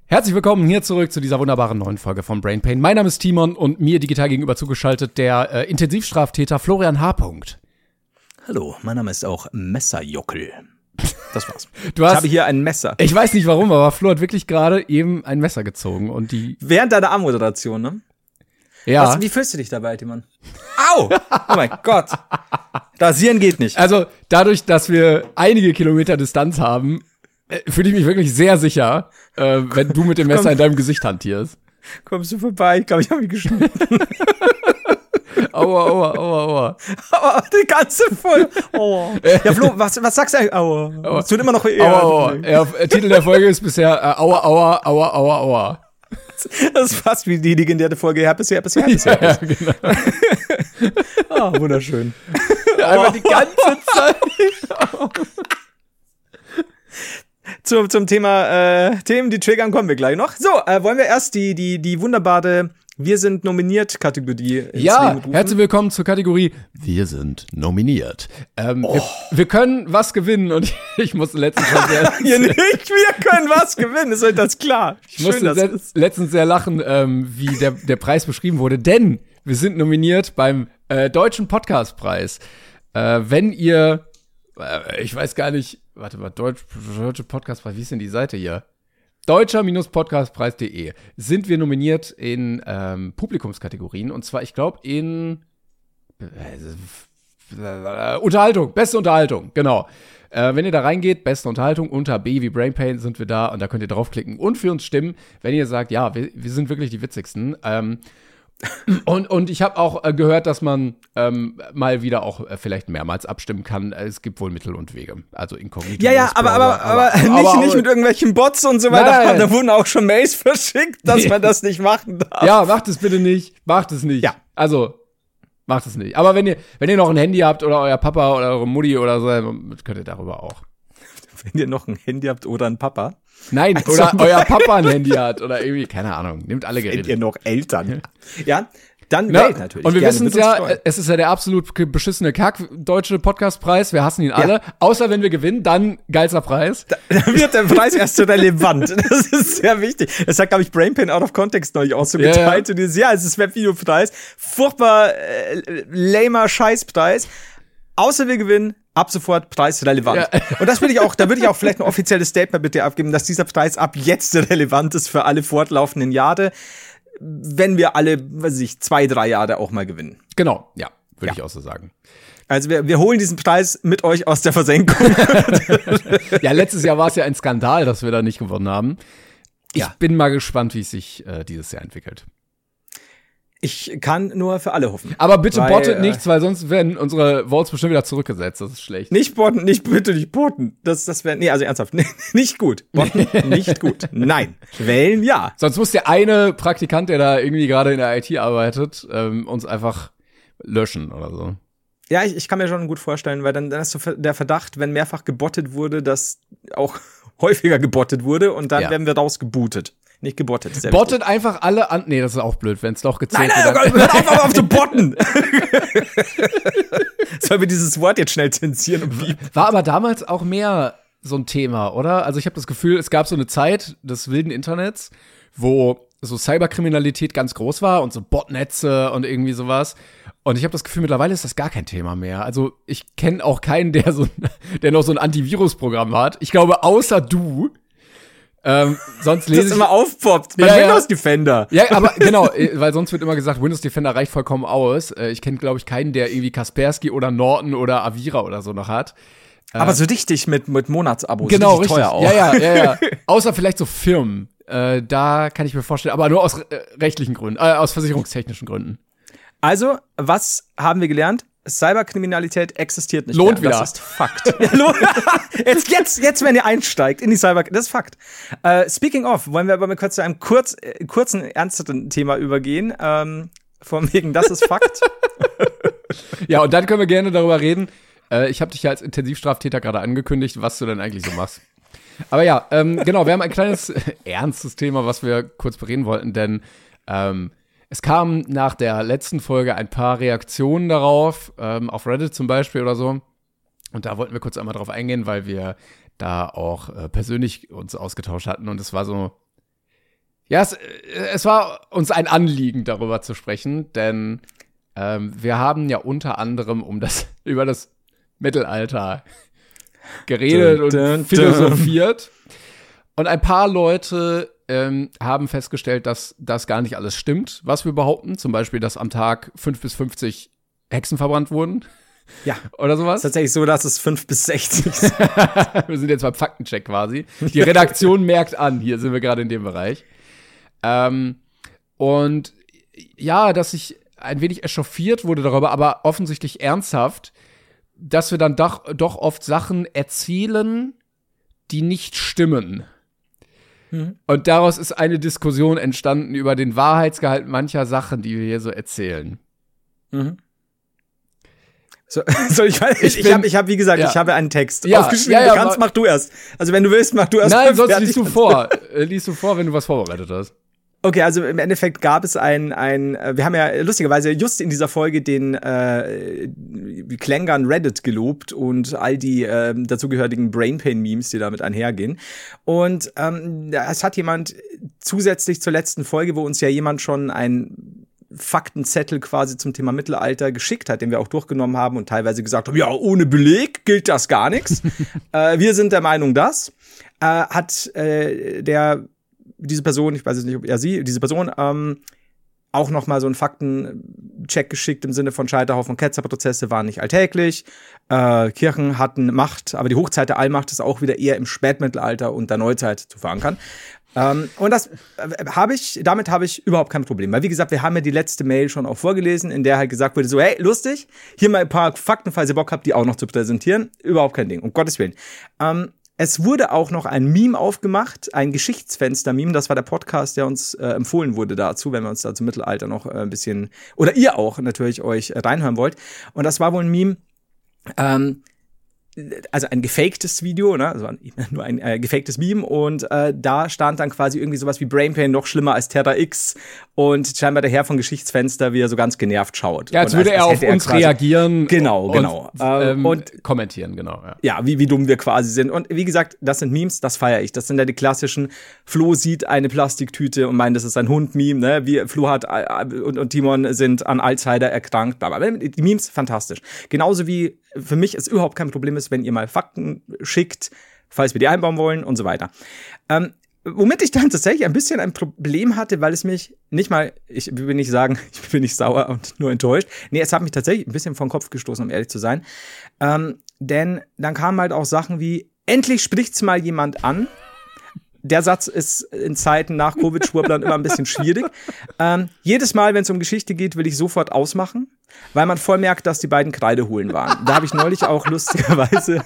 Herzlich willkommen hier zurück zu dieser wunderbaren neuen Folge von Brain Pain. Mein Name ist Timon und mir digital gegenüber zugeschaltet der Intensivstraftäter Florian H. Hallo, mein Name ist auch Messerjockel. Das war's. Ich habe hier ein Messer. Ich weiß nicht warum, aber Flo hat wirklich gerade eben ein Messer gezogen und die. Während deiner Anmoderation, ne? Ja. Wie fühlst du dich dabei, Timon? Au! Oh mein Gott. Rasieren geht nicht. Also, dadurch, dass wir einige Kilometer Distanz haben, fühle ich mich wirklich sehr sicher, wenn du mit dem Messer in deinem Gesicht hantierst. Kommst du vorbei? Ich glaube, ich habe mich geschnitten. Aua. Aua, die ganze Folge. Aua. Ja, Flo, was sagst du eigentlich? Aua. Es tut immer noch eher. Aua. Ja, Titel der Folge ist bisher Aua. Das ist fast wie die legendäre Folge Herpes. Ja, genau. Wunderschön. Einfach die ganze Zeit. Zum Thema Themen, die triggern, kommen wir gleich noch. So, wollen wir erst die wunderbare Wir sind nominiert Kategorie ins Leben rufen? Herzlich willkommen zur Kategorie Wir sind nominiert. Wir können was gewinnen und ich musste letztens wir können was gewinnen, ist euch das klar? Ich musste letztens sehr lachen, wie der Preis beschrieben wurde, denn wir sind nominiert beim Deutschen Podcastpreis. Wenn ihr ich weiß gar nicht, warte mal, Deutsche Podcastpreis, wie ist denn die Seite hier? Deutscher-Podcastpreis.de sind wir nominiert in Publikumskategorien und zwar, ich glaube, in Unterhaltung, beste Unterhaltung, genau. Wenn ihr da reingeht, beste Unterhaltung, unter B wie Brain Pain sind wir da und da könnt ihr draufklicken und für uns stimmen, wenn ihr sagt, ja, wir sind wirklich die witzigsten. Und ich habe auch gehört, dass man mal wieder auch vielleicht mehrmals abstimmen kann. Es gibt wohl Mittel und Wege. Also inkognito. Ja, aber nicht mit irgendwelchen Bots und so weiter. Nein. Da wurden auch schon Mails verschickt, dass man das nicht machen darf. Ja, macht es bitte nicht. Macht es nicht. Ja. Also, macht es nicht. Aber wenn ihr noch ein Handy habt oder euer Papa oder eure Mutti oder so, könnt ihr darüber auch. Wenn ihr noch ein Handy habt oder ein Papa. Nein, also, oder euer Papa ein Handy hat oder irgendwie, keine Ahnung, nehmt alle Geräte. Wenn ihr noch Eltern. Ja, dann wählt natürlich. Und wir wissen es ja, es ist ja der absolut beschissene Kack-deutsche Podcastpreis, wir hassen ihn alle, außer wenn wir gewinnen, dann geilster Preis. Da wird der Preis erst relevant, das ist sehr wichtig. Das hat, glaube ich, Brain Pain Out of Context neulich auch so geteilt. Ja. Und es ist Webvideopreis, furchtbar lamer Scheißpreis, außer wir gewinnen, ab sofort preisrelevant. Ja. Und da würde ich auch vielleicht ein offizielles Statement bitte abgeben, dass dieser Preis ab jetzt relevant ist für alle fortlaufenden Jahre, wenn wir alle, 2-3 Jahre auch mal gewinnen. Genau, ja, würde ich auch so sagen. Also wir holen diesen Preis mit euch aus der Versenkung. Ja, letztes Jahr war es ja ein Skandal, dass wir da nicht gewonnen haben. Ich bin mal gespannt, wie es sich dieses Jahr entwickelt. Ich kann nur für alle hoffen. Aber bitte bottet nichts, weil sonst werden unsere Votes bestimmt wieder zurückgesetzt. Das ist schlecht. Nicht botten, bitte nicht botten. Das wäre, also ernsthaft, nicht gut. Botten, nicht gut. Nein. Wählen, ja. Sonst muss der eine Praktikant, der da irgendwie gerade in der IT arbeitet, uns einfach löschen oder so. Ja, ich kann mir schon gut vorstellen, weil dann ist so der Verdacht, wenn mehrfach gebottet wurde, dass auch häufiger gebottet wurde und dann werden wir rausgebootet. Nicht gebottet. Bottet einfach alle an. Nee, das ist auch blöd, wenn es doch gezählt wird. Nein, hör auf zu botten! Sollen wir dieses Wort jetzt schnell zensieren und wie? War aber damals auch mehr so ein Thema, oder? Also ich habe das Gefühl, es gab so eine Zeit des wilden Internets, wo so Cyberkriminalität ganz groß war und so Botnetze und irgendwie sowas. Und ich habe das Gefühl, mittlerweile ist das gar kein Thema mehr. Also ich kenne auch keinen, der noch so ein Antivirusprogramm hat. Ich glaube, außer du. Sonst lese das immer aufpoppt bei Windows Defender. Ja, aber genau, weil sonst wird immer gesagt, Windows Defender reicht vollkommen aus. Ich kenne, glaube ich, keinen, der irgendwie Kaspersky oder Norton oder Avira oder so noch hat. Aber so richtig mit Monatsabos. Genau, richtig. Teuer auch. Ja. Außer vielleicht so Firmen. Da kann ich mir vorstellen, aber nur aus rechtlichen Gründen, aus versicherungstechnischen Gründen. Also, was haben wir gelernt? Cyberkriminalität existiert nicht Lohnt mehr. wieder. Das ist Fakt. jetzt, wenn ihr einsteigt in die das ist Fakt. Speaking of, wollen wir aber mal kurz zu einem kurzen, ernsteren Thema übergehen. Von wegen, das ist Fakt. Ja, und dann können wir gerne darüber reden. Ich habe dich ja als Intensivstraftäter gerade angekündigt, was du denn eigentlich so machst. Aber ja, genau, wir haben ein kleines ernstes Thema, was wir kurz bereden wollten, denn es kamen nach der letzten Folge ein paar Reaktionen darauf, auf Reddit zum Beispiel oder so. Und da wollten wir kurz einmal drauf eingehen, weil wir da auch persönlich uns ausgetauscht hatten. Und es war so, Ja, es war uns ein Anliegen, darüber zu sprechen, denn wir haben ja unter anderem über das Mittelalter geredet und philosophiert. Und ein paar Leute haben festgestellt, dass das gar nicht alles stimmt, was wir behaupten. Zum Beispiel, dass am Tag 5 bis 50 Hexen verbrannt wurden. Ja. Oder sowas. Es ist tatsächlich so, dass es 5 bis 60 ist. Wir sind jetzt beim Faktencheck quasi. Die Redaktion merkt an, hier sind wir gerade in dem Bereich. Und ja, dass ich ein wenig echauffiert wurde darüber, aber offensichtlich ernsthaft, dass wir dann doch oft Sachen erzählen, die nicht stimmen. Und daraus ist eine Diskussion entstanden über den Wahrheitsgehalt mancher Sachen, die wir hier so erzählen. Soll ich habe, wie gesagt, ich habe einen Text aufgeschrieben. Ja, mach du erst. Also wenn du willst, mach du erst. Nein, sonst liest du vor. Liest du vor, wenn du was vorbereitet hast. Okay, also im Endeffekt gab es wir haben ja lustigerweise just in dieser Folge den Klängern Reddit gelobt und all die dazugehörigen Brainpain-Memes, die damit einhergehen. Und es hat jemand zusätzlich zur letzten Folge, wo uns ja jemand schon ein Faktenzettel quasi zum Thema Mittelalter geschickt hat, den wir auch durchgenommen haben und teilweise gesagt haben, ja, ohne Beleg gilt das gar nichts. Wir sind der Meinung, dass hat diese Person, ich weiß jetzt nicht, ob diese Person auch noch mal so einen Faktencheck geschickt im Sinne von Scheiterhaufen und Ketzerprozesse waren nicht alltäglich. Kirchen hatten Macht, aber die Hochzeit der Allmacht ist auch wieder eher im Spätmittelalter und der Neuzeit zu verankern. Und damit habe ich überhaupt kein Problem. Weil, wie gesagt, wir haben ja die letzte Mail schon auch vorgelesen, in der halt gesagt wurde, so, hey, lustig, hier mal ein paar Fakten, falls ihr Bock habt, die auch noch zu präsentieren. Überhaupt kein Ding, um Gottes Willen. Es wurde auch noch ein Meme aufgemacht, ein Geschichtsfenster-Meme. Das war der Podcast, der uns empfohlen wurde dazu, wenn wir uns da zum Mittelalter noch ein bisschen, oder ihr auch natürlich euch reinhören wollt. Und das war wohl ein Meme, also ein gefaktes Video, ne? Also nur ein gefaktes Meme und da stand dann quasi irgendwie sowas wie Brainpain noch schlimmer als Terra X und scheinbar der Herr von Geschichtsfenster, wie er so ganz genervt schaut. Ja, als würde er auf uns reagieren. Genau. Und kommentieren, genau. Ja, wie dumm wir quasi sind. Und wie gesagt, das sind Memes, das feiere ich. Das sind ja die klassischen, Flo sieht eine Plastiktüte und meint, das ist ein Hund-Meme, ne? Wie Flo hat und Timon sind an Alzheimer erkrankt. Aber die Memes, fantastisch. Genauso wie für mich es überhaupt kein Problem ist, wenn ihr mal Fakten schickt, falls wir die einbauen wollen und so weiter. Womit ich dann tatsächlich ein bisschen ein Problem hatte, weil es mich nicht mal, ich will nicht sagen, ich bin nicht sauer und nur enttäuscht. Nee, es hat mich tatsächlich ein bisschen vom Kopf gestoßen, um ehrlich zu sein. Denn dann kamen halt auch Sachen wie, endlich spricht's mal jemand an. Der Satz ist in Zeiten nach Covid-Schwurblern immer ein bisschen schwierig. Jedes Mal, wenn es um Geschichte geht, will ich sofort ausmachen, weil man voll merkt, dass die beiden Kreideholen waren. Da habe ich neulich auch lustigerweise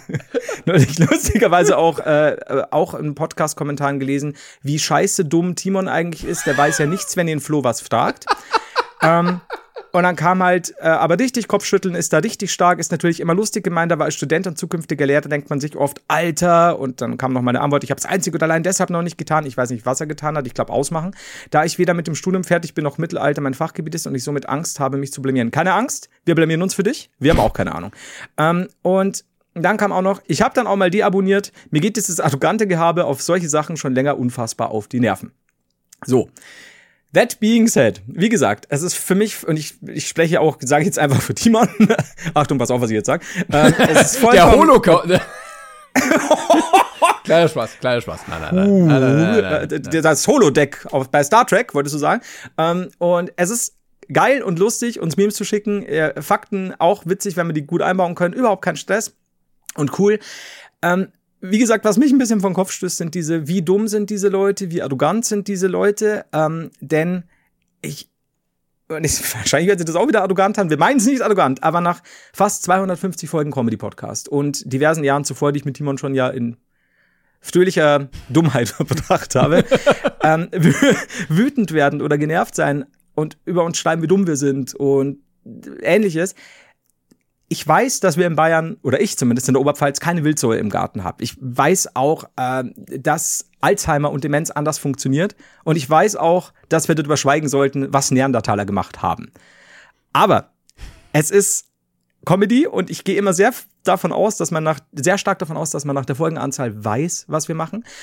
auch in Podcast-Kommentaren gelesen, wie scheiße dumm Timon eigentlich ist. Der weiß ja nichts, wenn ihn Flo was fragt. Und dann kam halt, aber richtig, Kopfschütteln ist da richtig stark, ist natürlich immer lustig gemeint, aber als Student und zukünftiger Lehrer denkt man sich oft, Alter, und dann kam noch meine Antwort, ich habe es einzig und allein deshalb noch nicht getan, ich weiß nicht, was er getan hat, ich glaube ausmachen, da ich weder mit dem Studium fertig bin, noch Mittelalter mein Fachgebiet ist und ich somit Angst habe, mich zu blamieren. Keine Angst, wir blamieren uns für dich, wir haben auch keine Ahnung. Und dann kam auch noch, ich habe dann auch mal deabonniert, mir geht dieses arrogante Gehabe auf solche Sachen schon länger unfassbar auf die Nerven. So. That being said, wie gesagt, es ist für mich, und ich spreche auch, sage ich jetzt einfach für Timon, Achtung, pass auf, was ich jetzt sage. Es ist der Holocaust. Kleiner Spaß. Nein. Das Holodeck bei Star Trek, wolltest du sagen. Und es ist geil und lustig, uns Memes zu schicken. Fakten auch witzig, wenn wir die gut einbauen können. Überhaupt kein Stress. Und cool. Wie gesagt, was mich ein bisschen vom Kopf stößt, sind wie dumm sind diese Leute, wie arrogant sind diese Leute, denn wahrscheinlich werden sie das auch wieder arrogant haben, wir meinen es nicht arrogant, aber nach fast 250 Folgen Comedy-Podcast und diversen Jahren zuvor, die ich mit Timon schon ja in fröhlicher Dummheit verbracht habe, wütend werden oder genervt sein und über uns schreiben, wie dumm wir sind und Ähnliches. Ich weiß, dass wir in Bayern, oder ich zumindest in der Oberpfalz, keine Wildsäue im Garten haben. Ich weiß auch, dass Alzheimer und Demenz anders funktioniert. Und ich weiß auch, dass wir darüber schweigen sollten, was Neandertaler gemacht haben. Aber es ist Comedy und ich gehe immer sehr stark davon aus, dass man nach der Folgenanzahl weiß, was wir machen.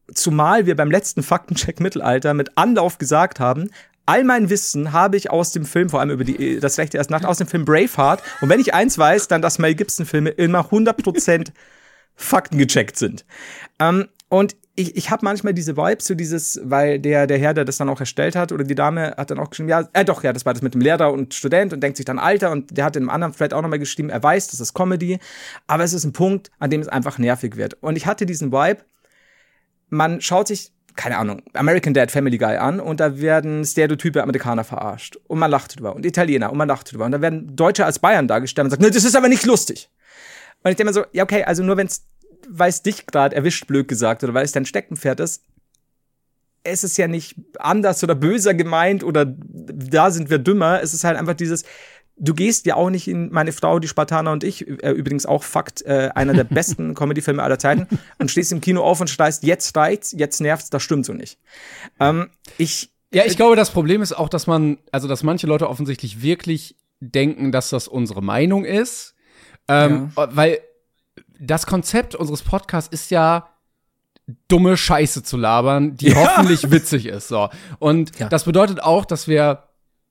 zumal wir beim letzten Faktencheck Mittelalter mit Anlauf gesagt haben, all mein Wissen habe ich aus dem Film, vor allem über das Recht der ersten Nacht, aus dem Film Braveheart. Und wenn ich eins weiß, dann, dass Mel Gibson-Filme immer 100% Fakten gecheckt sind. Und ich habe manchmal diese Vibes, so dieses, weil der Herr, der das dann auch erstellt hat, oder die Dame hat dann auch geschrieben, das war das mit dem Lehrer und Student und denkt sich dann, Alter, und der hat in einem anderen Thread auch nochmal geschrieben, er weiß, das ist Comedy, aber es ist ein Punkt, an dem es einfach nervig wird. Und ich hatte diesen Vibe, man schaut sich, keine Ahnung, American Dad, Family Guy an und da werden stereotype Amerikaner verarscht und man lacht drüber und Italiener und man lacht drüber und da werden Deutsche als Bayern dargestellt und sagt, ne, das ist aber nicht lustig. Und ich denke mir so, ja okay, also nur weil es dich gerade erwischt, blöd gesagt, oder weil es dein Steckenpferd ist, es ist ja nicht anders oder böser gemeint oder da sind wir dümmer, es ist halt einfach dieses, du gehst ja auch nicht in Meine Frau, die Spartaner und ich, übrigens auch Fakt, einer der besten Comedy-Filme aller Zeiten, und stehst im Kino auf und schreist, jetzt reicht's, jetzt nervt's, das stimmt so nicht. Ich glaube, das Problem ist auch, dass manche Leute offensichtlich wirklich denken, dass das unsere Meinung ist, weil das Konzept unseres Podcasts ist ja, dumme Scheiße zu labern, die hoffentlich witzig ist, so. Und das bedeutet auch, dass wir,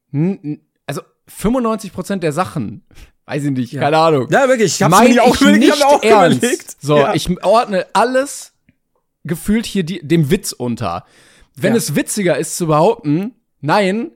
95% der Sachen, weiß ich nicht, keine Ahnung. Ja, wirklich, ich meine mir auch ernst. Überlegt. So, ich ordne alles gefühlt hier dem Witz unter. Wenn es witziger ist zu behaupten, nein,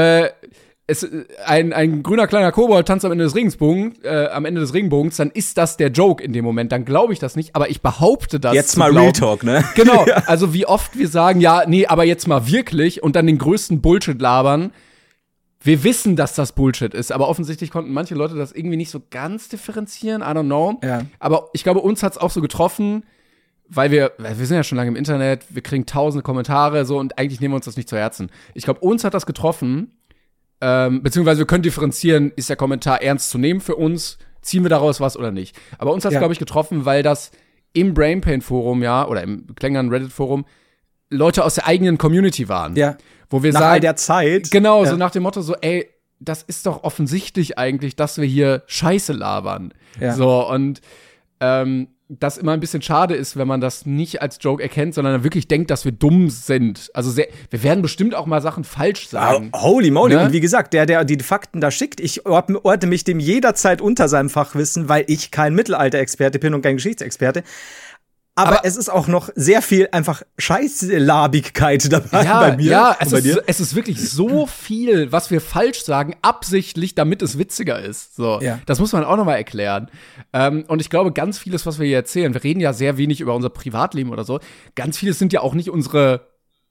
ein grüner kleiner Kobold tanzt am Ende des Regenbogens, dann ist das der Joke in dem Moment, dann glaube ich das nicht, aber ich behaupte das. Jetzt mal Real Talk, ne? Genau, also wie oft wir sagen, ja, nee, aber jetzt mal wirklich und dann den größten Bullshit labern. Wir wissen, dass das Bullshit ist, aber offensichtlich konnten manche Leute das irgendwie nicht so ganz differenzieren, I don't know. Ja. Aber ich glaube, uns hat's auch so getroffen, weil wir sind ja schon lange im Internet, wir kriegen tausende Kommentare so und eigentlich nehmen wir uns das nicht zu Herzen. Ich glaube, uns hat das getroffen, beziehungsweise wir können differenzieren, ist der Kommentar ernst zu nehmen für uns, ziehen wir daraus was oder nicht. Aber uns hat's, glaube ich, getroffen, weil das im Brainpain-Forum, oder im Klängern Reddit-Forum, Leute aus der eigenen Community waren. Ja. Wo wir nach sagen, all der Zeit. Genau, so nach dem Motto so, ey, das ist doch offensichtlich eigentlich, dass wir hier Scheiße labern. Ja. So, und das immer ein bisschen schade ist, wenn man das nicht als Joke erkennt, sondern dann wirklich denkt, dass wir dumm sind. Also wir werden bestimmt auch mal Sachen falsch sagen. Holy moly. Ne? Und wie gesagt, der die Fakten da schickt, ich ordne mich dem jederzeit unter seinem Fachwissen, weil ich kein Mittelalter-Experte bin und kein Geschichtsexperte. Aber es ist auch noch sehr viel einfach Scheißlabigkeit dabei bei mir. Ja, es ist wirklich so viel, was wir falsch sagen, absichtlich, damit es witziger ist. So, das muss man auch noch mal erklären. Und ich glaube, ganz vieles, was wir hier erzählen, wir reden ja sehr wenig über unser Privatleben oder so. Ganz vieles sind ja auch nicht unsere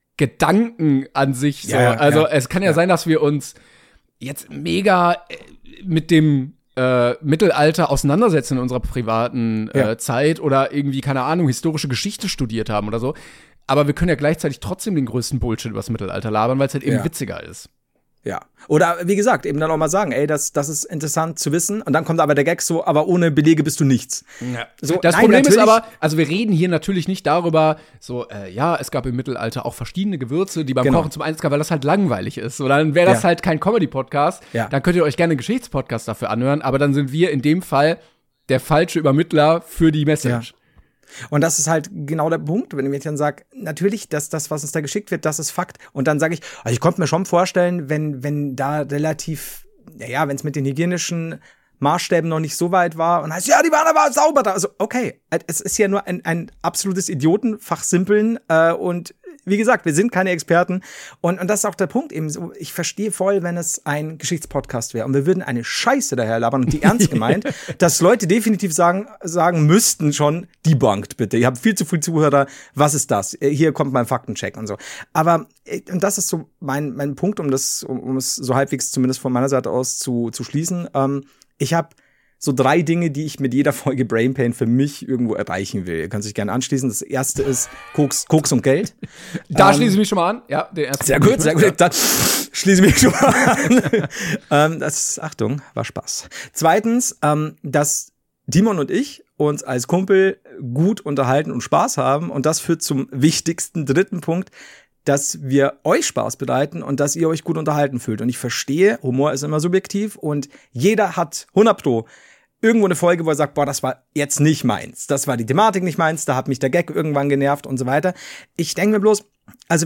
Gedanken an sich. So. Es kann ja sein, dass wir uns jetzt mega mit dem Mittelalter auseinandersetzen in unserer privaten Zeit oder irgendwie, keine Ahnung, historische Geschichte studiert haben oder so. Aber wir können ja gleichzeitig trotzdem den größten Bullshit über das Mittelalter labern, weil es halt eben witziger ist. Ja. Oder wie gesagt, eben dann auch mal sagen, ey, das ist interessant zu wissen. Und dann kommt aber der Gag so, aber ohne Belege bist du nichts. Ja. So, das Problem ist aber, also wir reden hier natürlich nicht darüber, so, es gab im Mittelalter auch verschiedene Gewürze, die beim Kochen zum Einsatz kamen, weil das halt langweilig ist. So, dann wäre das halt kein Comedy-Podcast. Ja. Dann könnt ihr euch gerne einen Geschichtspodcast dafür anhören, aber dann sind wir in dem Fall der falsche Übermittler für die Message. Ja. Und das ist halt genau der Punkt, wenn ich dann sage, natürlich, das, was uns da geschickt wird, das ist Fakt. Und dann sage ich, also ich konnte mir schon vorstellen, wenn da relativ, wenn es mit den hygienischen Maßstäben noch nicht so weit war und heißt, die waren aber sauber da. Also, okay, es ist ja nur ein absolutes Idiotenfachsimpeln und wie gesagt, wir sind keine Experten. Und das ist auch der Punkt eben so. Ich verstehe voll, wenn es ein Geschichtspodcast wäre. Und wir würden eine Scheiße daher labern und die ernst gemeint, dass Leute definitiv sagen müssten schon, debunked bitte. Ihr habt viel zu viel Zuhörer. Was ist das? Hier kommt mein Faktencheck und so. Aber, und das ist so mein Punkt, um es so halbwegs zumindest von meiner Seite aus zu schließen. Ich habe so 3 Dinge, die ich mit jeder Folge Brainpain für mich irgendwo erreichen will. Ihr könnt sich gerne anschließen. Das erste ist Koks und Geld. Da schließe ich mich schon mal an. Ja, den ersten. Sehr gut. Dann schließe ich mich schon mal an. Achtung, war Spaß. Zweitens, dass Timon und ich uns als Kumpel gut unterhalten und Spaß haben. Und das führt zum wichtigsten 3. Punkt, dass wir euch Spaß bereiten und dass ihr euch gut unterhalten fühlt. Und ich verstehe, Humor ist immer subjektiv und jeder hat 100 Pro irgendwo eine Folge, wo er sagt, boah, das war jetzt nicht meins. Das war die Thematik nicht meins, da hat mich der Gag irgendwann genervt und so weiter. Ich denke mir bloß, also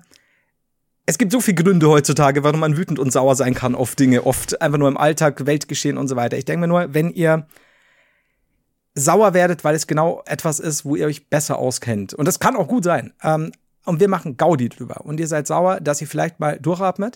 es gibt so viele Gründe heutzutage, warum man wütend und sauer sein kann auf Dinge, oft einfach nur im Alltag, Weltgeschehen und so weiter. Ich denke mir nur, wenn ihr sauer werdet, weil es genau etwas ist, wo ihr euch besser auskennt. Und das kann auch gut sein. Und wir machen Gaudi drüber. Und ihr seid sauer, dass ihr vielleicht mal durchatmet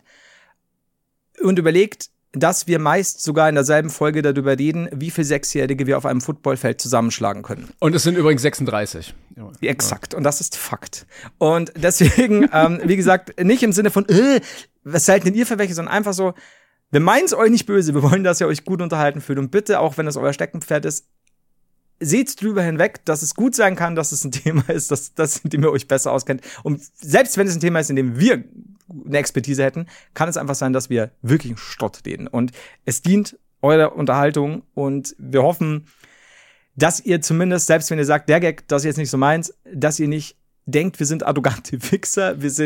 und überlegt, dass wir meist sogar in derselben Folge darüber reden, wie viele Sechsjährige wir auf einem Footballfeld zusammenschlagen können. Und es sind übrigens 36. Ja, exakt. Und das ist Fakt. Und deswegen, wie gesagt, nicht im Sinne von, was seid denn ihr für welche, sondern einfach so, wir meinen es euch nicht böse, wir wollen, dass ihr euch gut unterhalten fühlt. Und bitte, auch wenn es euer Steckenpferd ist, seht drüber hinweg, dass es gut sein kann, dass es ein Thema ist, in dem ihr euch besser auskennt. Und selbst wenn es ein Thema ist, in dem wir eine Expertise hätten, kann es einfach sein, dass wir wirklich einen Stott reden. Und es dient eurer Unterhaltung und wir hoffen, dass ihr zumindest, selbst wenn ihr sagt, der Gag, das ist jetzt nicht so meins, dass ihr nicht denkt, wir sind arrogante Wichser, wir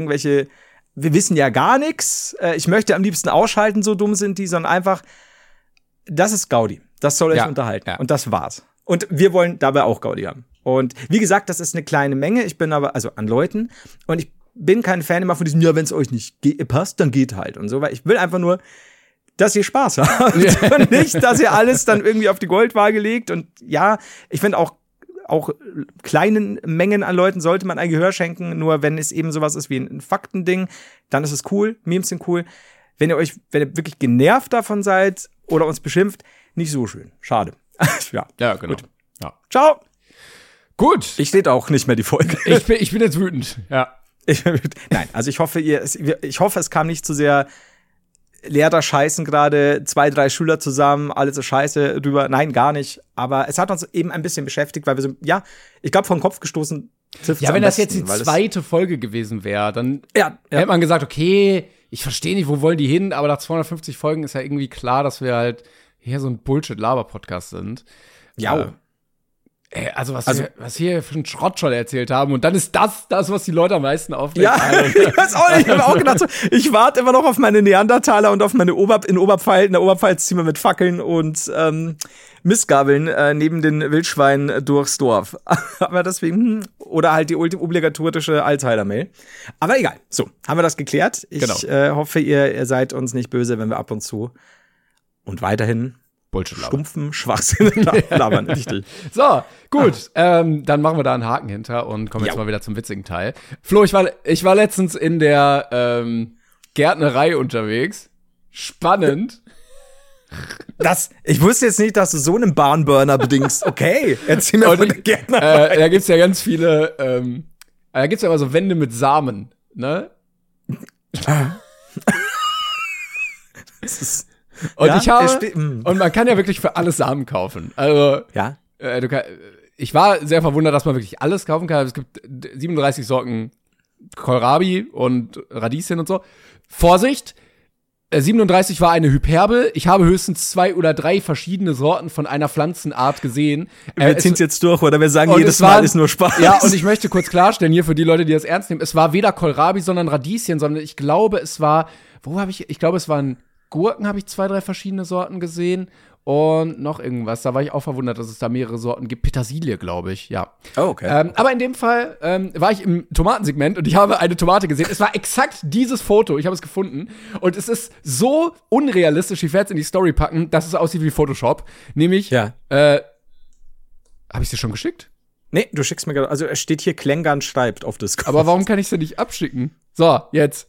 wissen ja gar nichts, ich möchte am liebsten ausschalten, so dumm sind die, sondern einfach, das ist Gaudi. Das soll euch unterhalten. Ja. Und das war's. Und wir wollen dabei auch Gaudi haben. Und wie gesagt, das ist eine kleine Menge. Ich bin aber, also an Leuten. Und ich bin kein Fan immer von diesem, ja, wenn es euch nicht passt, dann geht halt und so. Weil ich will einfach nur, dass ihr Spaß habt. Ja. Und nicht, dass ihr alles dann irgendwie auf die Goldwaage legt. Und ja, ich finde auch kleinen Mengen an Leuten sollte man ein Gehör schenken. Nur wenn es eben sowas ist wie ein Faktending, dann ist es cool. Memes sind cool. Wenn ihr wirklich genervt davon seid oder uns beschimpft, nicht so schön. Schade. Ja, genau. Gut. Ja. Ciao. Gut. Ich sehe auch nicht mehr die Folge. Ich bin jetzt wütend. Ja. Nein, also ich hoffe, es kam nicht zu sehr Lehrer scheißen gerade 2, 3 Schüler zusammen, alles ist scheiße drüber. Nein, gar nicht. Aber es hat uns eben ein bisschen beschäftigt, weil wir so, ich glaube, vor den Kopf gestoßen trifft es ja, wenn das jetzt die zweite Folge gewesen wäre, dann hätte man gesagt, okay, ich verstehe nicht, wo wollen die hin, aber nach 250 Folgen ist ja irgendwie klar, dass wir halt hier so ein Bullshit-Laber-Podcast sind. Ja. Also was wir für einen Schrott schon erzählt haben. Und dann ist das, was die Leute am meisten aufregt. Ja, ich weiß auch nicht. Ich habe auch gedacht, so, ich warte immer noch auf meine Neandertaler und auf meine in der Oberpfalz ziehen wir mit Fackeln und Mistgabeln neben den Wildschweinen durchs Dorf. Aber deswegen, oder halt die obligatorische Alzheimer-Mail. Aber egal. So, haben wir das geklärt. Ich hoffe, ihr seid uns nicht böse, wenn wir ab und zu und weiterhin stumpfen Schwachsinn labern. So, gut. Dann machen wir da einen Haken hinter und kommen jetzt mal wieder zum witzigen Teil. Flo, ich war letztens in der Gärtnerei unterwegs. Spannend. Ich wusste jetzt nicht, dass du so einen Barnburner bedingst. Okay, erzähl mir von der Gärtnerei. Da gibt's ja ganz viele, da gibt's ja immer so Wände mit Samen, ne? Das ist und und man kann ja wirklich für alles Samen kaufen. Also, ich war sehr verwundert, dass man wirklich alles kaufen kann. Es gibt 37 Sorten Kohlrabi und Radieschen und so. Vorsicht! 37 war eine Hyperbel. Ich habe höchstens 2 oder 3 verschiedene Sorten von einer Pflanzenart gesehen. Wir ziehen's jetzt durch, oder wir sagen jedes Mal, ist nur Spaß. Ja, und ich möchte kurz klarstellen hier für die Leute, die das ernst nehmen. Es war weder Kohlrabi, sondern Radieschen, sondern ich glaube, es waren Gurken, habe ich 2, 3 verschiedene Sorten gesehen und noch irgendwas. Da war ich auch verwundert, dass es da mehrere Sorten gibt. Petersilie, glaube ich, ja. Oh, okay. Aber in dem Fall war ich im Tomatensegment und ich habe eine Tomate gesehen. Es war exakt dieses Foto. Ich habe es gefunden. Und es ist so unrealistisch, ich werde es in die Story packen, dass es aussieht wie Photoshop. Nämlich, habe ich es dir schon geschickt? Nee, du schickst mir gerade, also es steht hier, Klängern schreibt auf Discord. Aber warum kann ich es denn nicht abschicken? So, jetzt.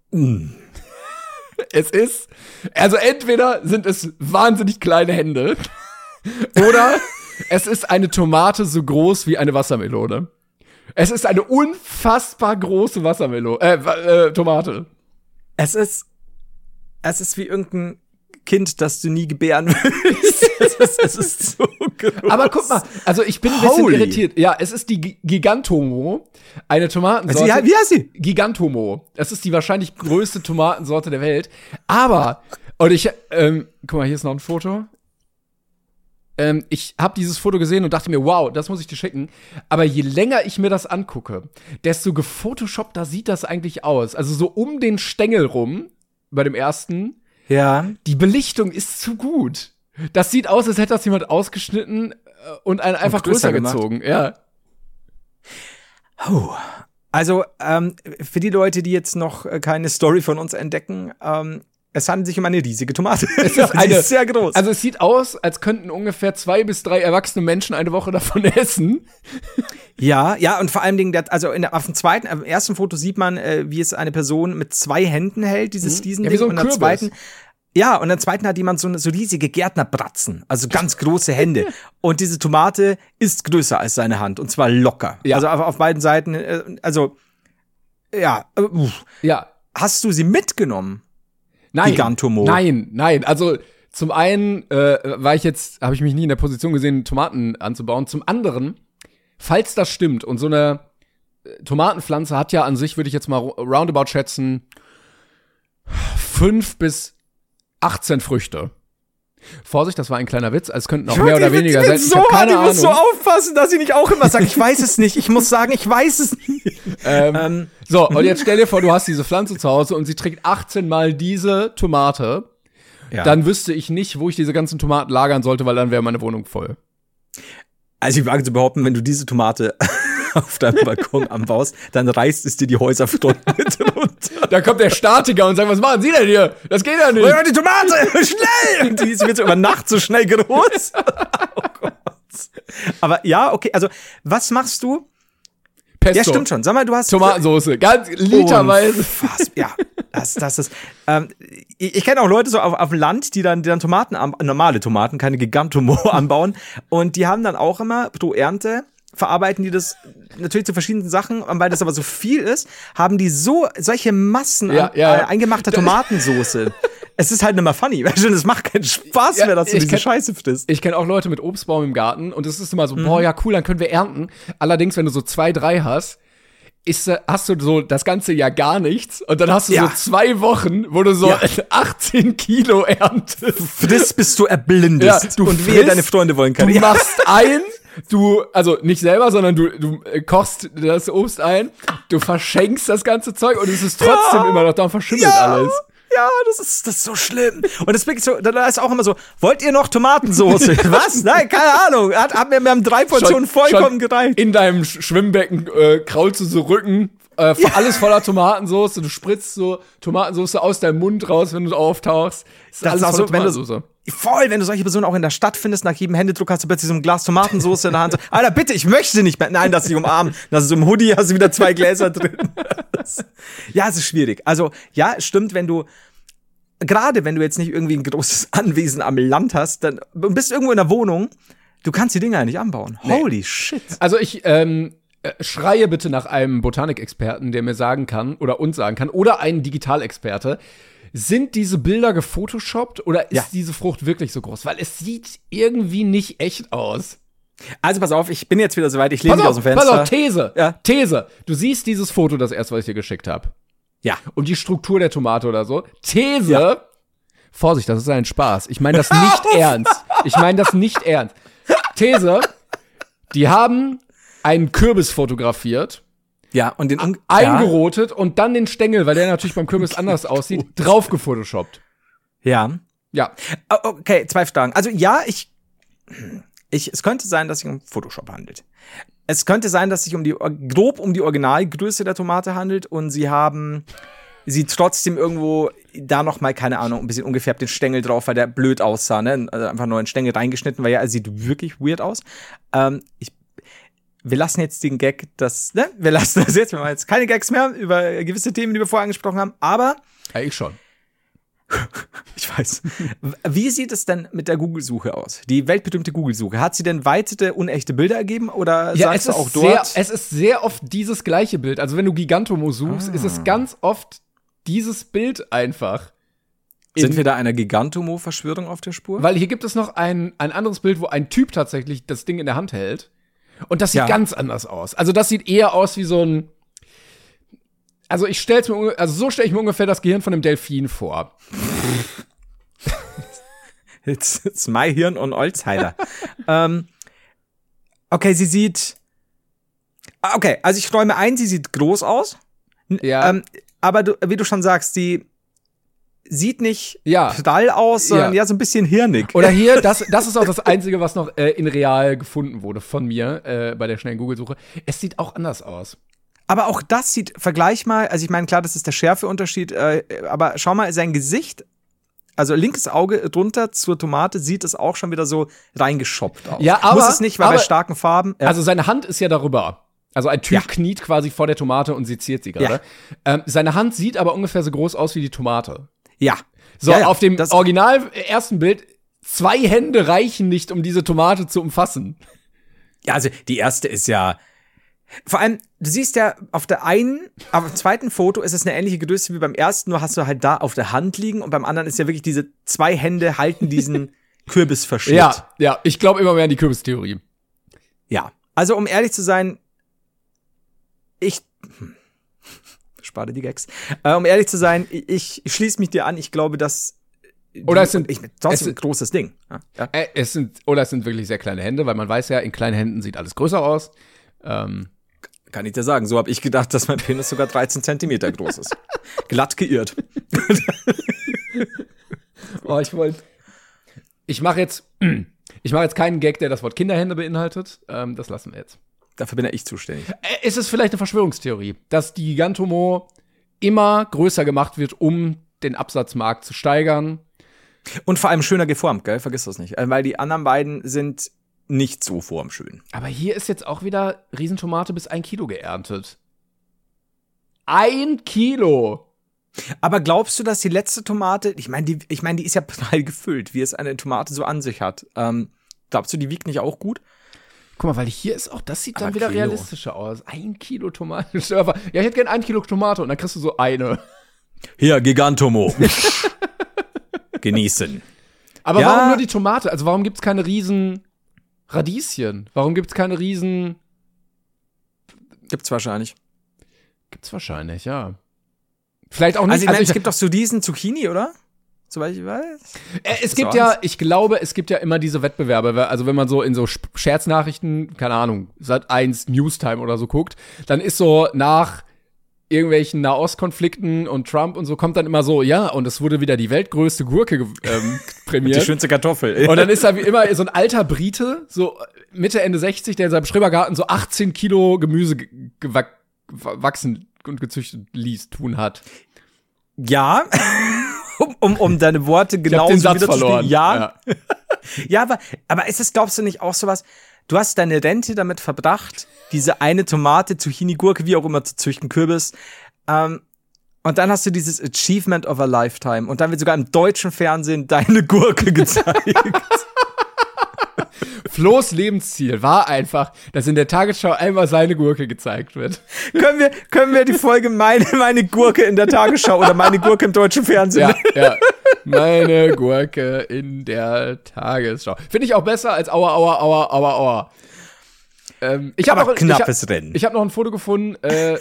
Es ist, also entweder sind es wahnsinnig kleine Hände oder es ist eine Tomate so groß wie eine Wassermelone. Es ist eine unfassbar große Tomate. Es ist wie irgendein Kind, das du nie gebären willst. Es ist so groß. Aber guck mal, also ich bin ein bisschen irritiert. Ja, es ist die Gigantomo, eine Tomatensorte. Wie heißt sie? Gigantomo. Das ist die wahrscheinlich größte Tomatensorte der Welt. Aber, und guck mal, hier ist noch ein Foto. Ich habe dieses Foto gesehen und dachte mir, wow, das muss ich dir schicken. Aber je länger ich mir das angucke, desto gefotoshoppter sieht das eigentlich aus. Also so um den Stängel rum, bei dem ersten. Ja. Die Belichtung ist zu gut. Das sieht aus, als hätte das jemand ausgeschnitten und einen einfach größer gezogen. Ja. Oh. Also, für die Leute, die jetzt noch keine Story von uns entdecken, es handelt sich um eine riesige Tomate. Sie ist sehr groß. Also es sieht aus, als könnten ungefähr 2 bis 3 erwachsene Menschen eine Woche davon essen. Ja, und vor allen Dingen, am ersten Foto sieht man, wie es eine Person mit 2 Händen hält, dieses Riesending. Ja, wie so ein Kürbis. Und der zweiten hat jemand so riesige Gärtnerbratzen, also ganz große Hände. Und diese Tomate ist größer als seine Hand, und zwar locker. Ja. Also auf beiden Seiten, Ja. Hast du sie mitgenommen? Nein. Gigantomo. Nein. Also zum einen habe ich mich nie in der Position gesehen, Tomaten anzubauen. Zum anderen, falls das stimmt und so eine Tomatenpflanze hat ja an sich, würde ich jetzt mal roundabout schätzen, 5 bis 18 Früchte. Vorsicht, das war ein kleiner Witz, es könnten auch mehr oder weniger sein. Ich habe keine Ahnung. Du musst so aufpassen, dass ich nicht auch immer sage, ich weiß es nicht. Ich muss sagen, ich weiß es nicht. So, und jetzt stell dir vor, du hast diese Pflanze zu Hause und sie trägt 18 Mal diese Tomate. Ja. Dann wüsste ich nicht, wo ich diese ganzen Tomaten lagern sollte, weil dann wäre meine Wohnung voll. Also ich wage zu behaupten, wenn du diese Tomate auf deinem Balkon anbaust, dann reißt es dir die Häuserfront mit runter. Da kommt der Statiker und sagt, was machen Sie denn hier? Das geht ja nicht. Oh, die Tomate, schnell! Und die wird über Nacht so schnell groß. Oh Gott. Aber ja, okay, also was machst du? Pesto. Ja, stimmt schon. Sag mal, du hast Tomatensauce, ganz literweise. Ja, das ist. Ich kenne auch Leute so auf dem Land, die dann Tomaten, normale Tomaten, keine Gigantomo anbauen. Und die haben dann auch immer pro Ernte, verarbeiten die das natürlich zu verschiedenen Sachen, weil das aber so viel ist, haben die solche Massen an eingemachter Tomatensoße. Es ist halt nicht mehr funny, weil schon, es macht keinen Spaß mehr, dass du diese Scheiße frisst. Ich kenne auch Leute mit Obstbaum im Garten und es ist immer so, boah, ja cool, dann können wir ernten. Allerdings, wenn du so 2, 3 hast du so das ganze Jahr gar nichts und dann hast du so 2 Wochen, wo du so 18 Kilo erntest. Frisst, bis du erbblindest. Ja, und wehe, deine Freunde wollen keine. Du machst also nicht selber, sondern du kochst das Obst ein, du verschenkst das ganze Zeug und es ist trotzdem immer noch da und verschimmelt alles. Ja, das ist so schlimm. Und das ist so, da ist auch immer so, wollt ihr noch Tomatensoße? Was? Nein, keine Ahnung. Wir haben 3 Portionen vollkommen gereicht. In deinem Schwimmbecken kraulst du so Rücken, alles voller Tomatensauce. Du spritzt so Tomatensauce aus deinem Mund raus, wenn du auftauchst. Das ist alles voller Tomatensauce. Voll, wenn du solche Personen auch in der Stadt findest, nach jedem Händedruck hast du plötzlich so ein Glas Tomatensauce in der Hand. So, Alter, bitte, ich möchte nicht mehr. Nein, das ist nicht umarmen. Das ist so im Hoodie, hast du wieder 2 Gläser drin. Ja, es ist schwierig. Also, ja, es stimmt, gerade wenn du jetzt nicht irgendwie ein großes Anwesen am Land hast, dann bist irgendwo in der Wohnung, du kannst die Dinger ja nicht anbauen. Nee. Holy shit. Also ich schreie bitte nach einem Botanikexperten, der mir sagen kann, oder uns sagen kann, oder einen Digitalexperte, sind diese Bilder gefotoshoppt oder ist diese Frucht wirklich so groß? Weil es sieht irgendwie nicht echt aus. Also pass auf, ich bin jetzt wieder soweit, ich lehne mich aus dem Fenster. Pass auf, These. Ja. These. Du siehst dieses Foto, das erste, was ich dir geschickt habe. Ja. Und die Struktur der Tomate oder so. These. Ja. Vorsicht, das ist ein Spaß. Ich meine das nicht ernst. These. Die haben einen Kürbis fotografiert. Ja, und den eingerotet und dann den Stängel, weil der natürlich beim Kürbis anders aussieht, drauf gefotoshoppt. Ja. Ja. Okay, 2 Fragen. Also ja, es könnte sein, dass sich um Photoshop handelt. Es könnte sein, dass sich grob um die Originalgröße der Tomate handelt und sie haben sie trotzdem irgendwo da noch mal, keine Ahnung, ein bisschen ungefärbt den Stängel drauf, weil der blöd aussah, ne? Also einfach nur einen Stängel reingeschnitten, weil er sieht wirklich weird aus. Wir lassen jetzt den Gag, wir lassen das jetzt, wir machen jetzt keine Gags mehr über gewisse Themen, die wir vorher angesprochen haben, aber ja, ich schon. Ich weiß. Wie sieht es denn mit der Google-Suche aus? Die weltberühmte Google-Suche. Hat sie denn weite, unechte Bilder ergeben? Oder sagst du auch dort? Es ist sehr oft dieses gleiche Bild. Also wenn du Gigantomo suchst, ist es ganz oft dieses Bild einfach. Sind wir da einer Gigantomo-Verschwörung auf der Spur? Weil hier gibt es noch ein anderes Bild, wo ein Typ tatsächlich das Ding in der Hand hält. Und das sieht ganz anders aus. Also das sieht eher aus wie so ein so stelle ich mir ungefähr das Gehirn von einem Delfin vor. It's my Hirn on Olzheimer. Okay, sie sieht. Okay, also ich räume ein, sie sieht groß aus. Ja. Aber wie du schon sagst, sie sieht nicht prall aus, sondern so ein bisschen hirnig. Oder hier, das ist auch das Einzige, was noch in real gefunden wurde von mir bei der schnellen Google-Suche. Es sieht auch anders aus. Aber auch das vergleich mal, also ich meine, klar, das ist der Schärfeunterschied, aber schau mal, sein Gesicht, also linkes Auge drunter zur Tomate, sieht es auch schon wieder so reingeschoppt aus. Ja, aber, muss es nicht, weil bei starken Farben. Also seine Hand ist ja darüber. Also ein Typ kniet quasi vor der Tomate und seziert sie gerade. Ja. Seine Hand sieht aber ungefähr so groß aus wie die Tomate. Ja. So, auf dem original ersten Bild, 2 Hände reichen nicht, um diese Tomate zu umfassen. Ja, also die erste ist ja. Vor allem, du siehst ja auf dem zweiten Foto ist es eine ähnliche Größe wie beim ersten, nur hast du halt da auf der Hand liegen und beim anderen ist ja wirklich diese 2 Hände halten diesen Kürbisverschnitt. Ja, ich glaube immer mehr an die Kürbistheorie. Ja, also um ehrlich zu sein, spare die Gags. Um ehrlich zu sein, ich schließe mich dir an, ich glaube, dass es ist ein großes Ding. Ja. Es sind wirklich sehr kleine Hände, weil man weiß ja, in kleinen Händen sieht alles größer aus. Kann ich dir sagen. So habe ich gedacht, dass mein Penis sogar 13 Zentimeter groß ist. Glatt geirrt. Ich mache jetzt keinen Gag, der das Wort Kinderhände beinhaltet. Das lassen wir jetzt. Dafür bin ja ich zuständig. Ist es vielleicht eine Verschwörungstheorie, dass die Gigantomo immer größer gemacht wird, um den Absatzmarkt zu steigern? Und vor allem schöner geformt, gell? Vergiss das nicht. Weil die anderen beiden sind nicht so formschön. Aber hier ist jetzt auch wieder Riesentomate bis 1 Kilo geerntet. 1 Kilo! Aber glaubst du, dass die letzte Tomate, ich meine, die ist ja prall gefüllt, wie es eine Tomate so an sich hat. Glaubst du, die wiegt nicht auch gut? Guck mal, weil hier ist auch, das sieht dann wieder realistischer aus. 1 Kilo Tomate. Ja, ich hätte gern 1 Kilo Tomate und dann kriegst du so eine. Hier, Gigantomo. Genießen. Aber warum nur die Tomate? Also warum gibt's keine riesen Radieschen? Warum gibt's keine riesen... Gibt's wahrscheinlich, ja. Vielleicht auch nicht. Also ich meine, es gibt doch so diesen Zucchini, oder? Soweit ich weiß. Ich glaube, es gibt ja immer diese Wettbewerbe. Also wenn man so in so Scherznachrichten, keine Ahnung, Sat.1 Newstime oder so guckt, dann ist so nach irgendwelchen Nahostkonflikten und Trump und so kommt dann immer so, ja, und es wurde wieder die weltgrößte Gurke prämiert. Die schönste Kartoffel. Und dann ist da wie immer so ein alter Brite, so Mitte, Ende 60, der in seinem Schrebergarten so 18 Kilo Gemüse wachsen und gezüchtet tun hat. Ja, um deine Worte genau den Satz verloren. Ja. Ja, aber ist es, glaubst du nicht auch sowas, du hast deine Rente damit verbracht, diese eine Tomate, Zucchini, Gurke, wie auch immer zu züchten, Kürbis, und dann hast du dieses Achievement of a Lifetime und dann wird sogar im deutschen Fernsehen deine Gurke gezeigt. Flo's Lebensziel war einfach, dass in der Tagesschau einmal seine Gurke gezeigt wird. Können wir die Folge meine Gurke in der Tagesschau oder meine Gurke im deutschen Fernsehen? Ja. Meine Gurke in der Tagesschau. Finde ich auch besser als Aua, Aua, Aua, Aua, Aua. Ich habe noch ein Foto gefunden,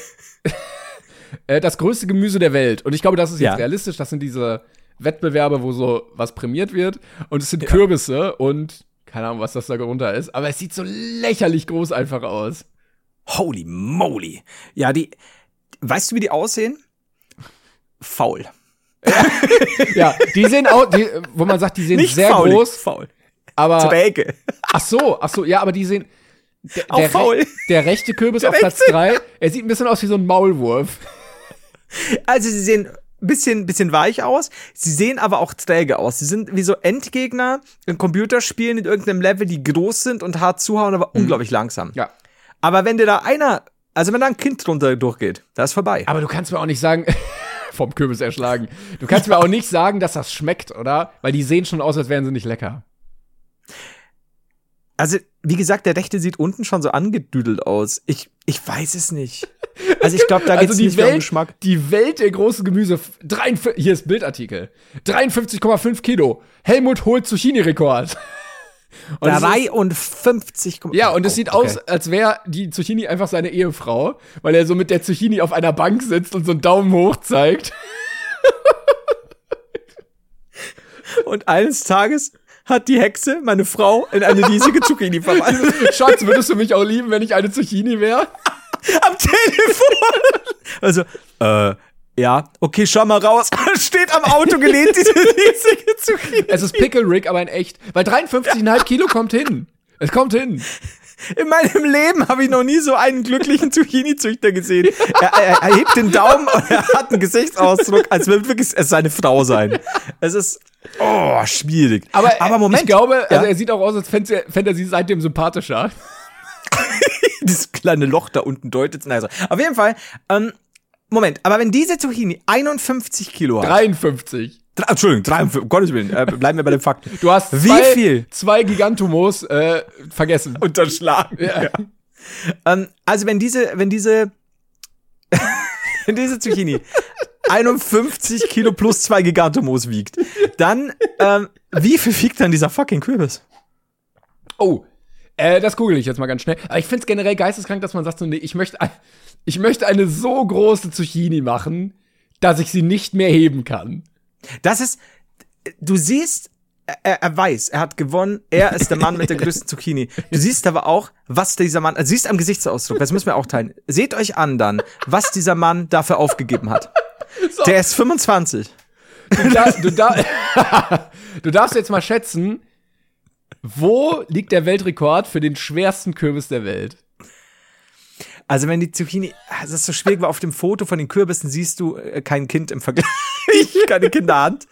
das größte Gemüse der Welt. Und ich glaube, das ist jetzt realistisch. Das sind diese Wettbewerbe, wo so was prämiert wird. Und es sind Kürbisse und keine Ahnung, was das da drunter ist. Aber es sieht so lächerlich groß einfach aus. Holy moly. Ja, weißt du, wie die aussehen? Faul. Ja, die sehen auch, wo man sagt, die sehen nicht sehr faulig, groß. Faul. Aber. Träge. Ach so, ja, aber die sehen. Auch faul. Der rechte Kürbis auf Platz 3, er sieht ein bisschen aus wie so ein Maulwurf. Also sie sehen bisschen weich aus, sie sehen aber auch träge aus. Sie sind wie so Endgegner in Computerspielen in irgendeinem Level, die groß sind und hart zuhauen, aber unglaublich langsam. Ja. Aber wenn da ein Kind drunter durchgeht, da ist vorbei. Aber du kannst mir auch nicht sagen, vom Kürbis erschlagen, du kannst mir auch nicht sagen, dass das schmeckt, oder? Weil die sehen schon aus, als wären sie nicht lecker. Also, wie gesagt, der rechte sieht unten schon so angedüdelt aus. Ich weiß es nicht. Also ich glaube, da geht's nicht um Geschmack. Die Welt der großen Gemüse. Hier ist Bildartikel. 53,5 Kilo. Helmut holt Zucchini-Rekord. 53. Ja, und es sieht aus, als wäre die Zucchini einfach seine Ehefrau, weil er so mit der Zucchini auf einer Bank sitzt und so einen Daumen hoch zeigt. Und eines Tages hat die Hexe, meine Frau, in eine riesige Zucchini verwandelt. Schatz, würdest du mich auch lieben, wenn ich eine Zucchini wäre? Am Telefon. Also, Ja, okay, schau mal raus. Steht am Auto gelehnt, diese riesige Zucchini. Es ist Pickle Rick, aber in echt. Weil 53,5 Kilo kommt hin. Es kommt hin. In meinem Leben habe ich noch nie so einen glücklichen Zucchini-Züchter gesehen. Er hebt den Daumen und er hat einen Gesichtsausdruck, als würde wirklich es seine Frau sein. Es ist, schwierig. Aber Moment. Ich glaube, ja? also er sieht auch aus, als fände er sie seitdem sympathischer. Dieses kleine Loch da unten deutet es. Also, auf jeden Fall, Moment, aber wenn diese Zucchini 51 Kilo hat. 53. Entschuldigung, 53, um Gottes Willen, bleiben wir bei den Fakten. Du hast zwei Gigantomos vergessen. Unterschlagen. Ja. Also wenn diese Zucchini 51 Kilo plus 2 Gigantomos wiegt, dann, wie viel wiegt dann dieser fucking Kürbis? Oh, das google ich jetzt mal ganz schnell. Aber ich find's generell geisteskrank, dass man sagt so, nee, ich möchte eine so große Zucchini machen, dass ich sie nicht mehr heben kann. Das ist, du siehst, er weiß, er hat gewonnen, er ist der Mann mit der größten Zucchini. Du siehst aber auch, was dieser Mann, siehst am Gesichtsausdruck, das müssen wir auch teilen. Seht euch an dann, was dieser Mann dafür aufgegeben hat. So. Der ist 25. Du darfst jetzt mal schätzen, wo liegt der Weltrekord für den schwersten Kürbis der Welt? Also wenn die Zucchini, das ist so schwierig, weil auf dem Foto von den Kürbissen siehst du kein Kind im Vergleich, keine Kinderhand.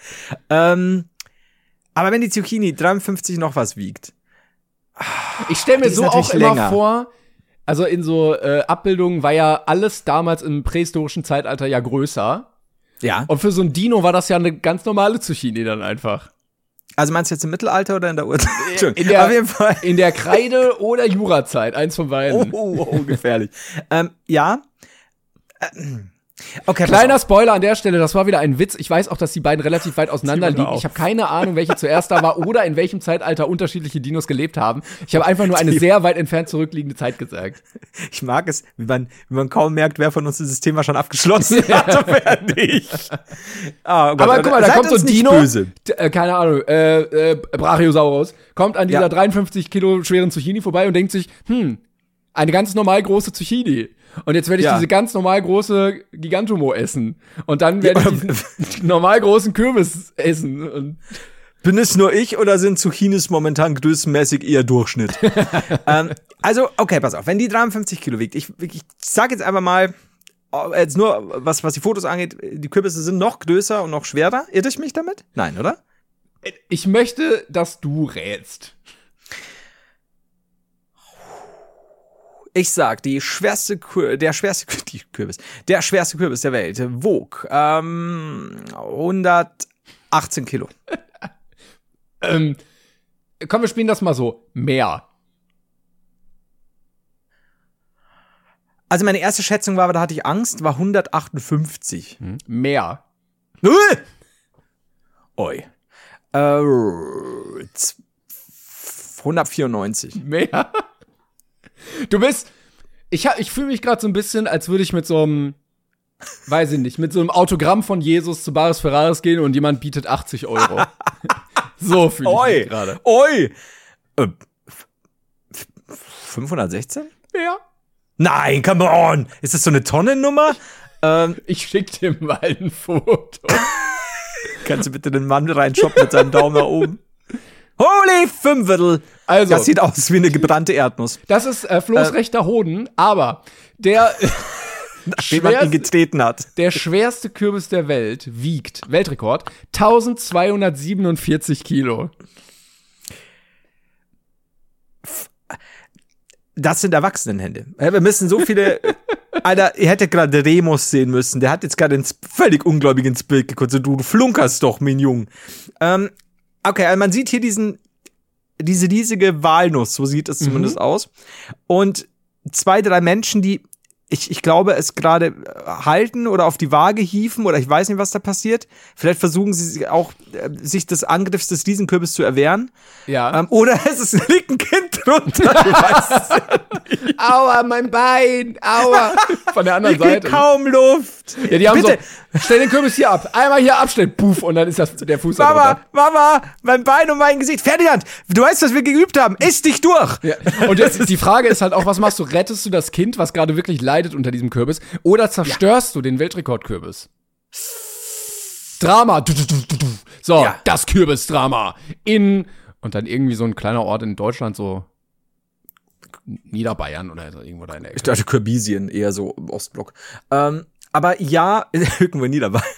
Aber wenn die Zucchini 53 noch was wiegt. Ich stelle mir so auch immer vor, also in so Abbildungen war ja alles damals im prähistorischen Zeitalter ja größer. Ja. Und für so ein Dino war das ja eine ganz normale Zucchini dann einfach. Also meinst du jetzt im Mittelalter oder in der Urzeit? Auf jeden Fall. In der Kreide- oder Jurazeit, eins von beiden. Oh, gefährlich. Ja. Okay, kleiner Spoiler an der Stelle, das war wieder ein Witz. Ich weiß auch, dass die beiden relativ weit auseinander liegen. Ich habe keine Ahnung, welche zuerst da war oder in welchem Zeitalter unterschiedliche Dinos gelebt haben. Ich habe einfach nur eine sehr weit entfernt zurückliegende Zeit gesagt. Ich mag es, wie man kaum merkt, wer von uns dieses Thema schon abgeschlossen hat und wer nicht. Aber guck mal, da kommt so ein Dino, keine Ahnung, Brachiosaurus, kommt an dieser 53 Kilo schweren Zucchini vorbei und denkt sich, eine ganz normal große Zucchini. Und jetzt werde ich diese ganz normal große Gigantomo essen. Und dann werde ich diesen normal großen Kürbis essen. Und bin es nur ich oder sind Zucchinis momentan größenmäßig eher Durchschnitt? Also, okay, pass auf. Wenn die 53 Kilo wiegt, ich sag jetzt einfach mal, jetzt nur, was die Fotos angeht, die Kürbisse sind noch größer und noch schwerer. Irre ich mich damit? Nein, oder? Ich möchte, dass du rätst. Ich sag, der schwerste Kürbis der Welt wog 118 Kilo. Komm, wir spielen das mal so. Mehr. Also meine erste Schätzung war, aber da hatte ich Angst, war 158. Mehr. Oi. 194. Mehr? Du bist, ich fühle mich gerade so ein bisschen, als würde ich mit so einem, weiß ich nicht, mit so einem Autogramm von Jesus zu Baris Ferraris gehen und jemand bietet 80 €. So fühle ich mich gerade. 516? Ja. Nein, come on! Ist das so eine Tonnennummer? Ich schick dir mal ein Foto. Kannst du bitte den Mann reinschoppen mit seinem Daumen nach oben? Holy Fünfviertel! Also, das sieht aus wie eine gebrannte Erdnuss. Das ist Flo's rechter Hoden, aber der nachdem man ihn getreten hat. Der schwerste Kürbis der Welt wiegt, Weltrekord, 1247 Kilo. Das sind Erwachsenenhände. Wir müssen so viele. Alter, ihr hättet gerade Remus sehen müssen. Der hat jetzt gerade völlig ungläubig ins Bild geguckt. So, du flunkerst doch, mein Jung. Okay, also man sieht hier diese riesige Walnuss, so sieht es zumindest aus. Und 2, 3 Menschen, die, ich glaube, es gerade halten oder auf die Waage hieven oder ich weiß nicht, was da passiert. Vielleicht versuchen sie auch, sich des Angriffs des Riesenkürbis zu erwehren. Ja. Oder es liegt ein Kind drunter. Du weißt es ja nicht. Aua, mein Bein, aua. Von der anderen Seite. Kaum Luft. Ja, die haben bitte. So, stell den Kürbis hier ab. Einmal hier abstellen. Puff, und dann ist das der Fuß da drunter. Mama, mein Bein und mein Gesicht. Ferdinand, du weißt, was wir geübt haben. Iss dich durch. Ja. Und jetzt, die Frage ist halt auch, was machst du? Rettest du das Kind, was gerade wirklich leidet unter diesem Kürbis? Oder zerstörst du den Weltrekordkürbis? Drama. So, Ja. das Kürbisdrama. Und dann irgendwie so ein kleiner Ort in Deutschland, so Niederbayern oder so irgendwo da in der Ich Ecke. dachte Kürbisien, eher so im Ostblock. Aber ja, irgendwo in Niederbayern.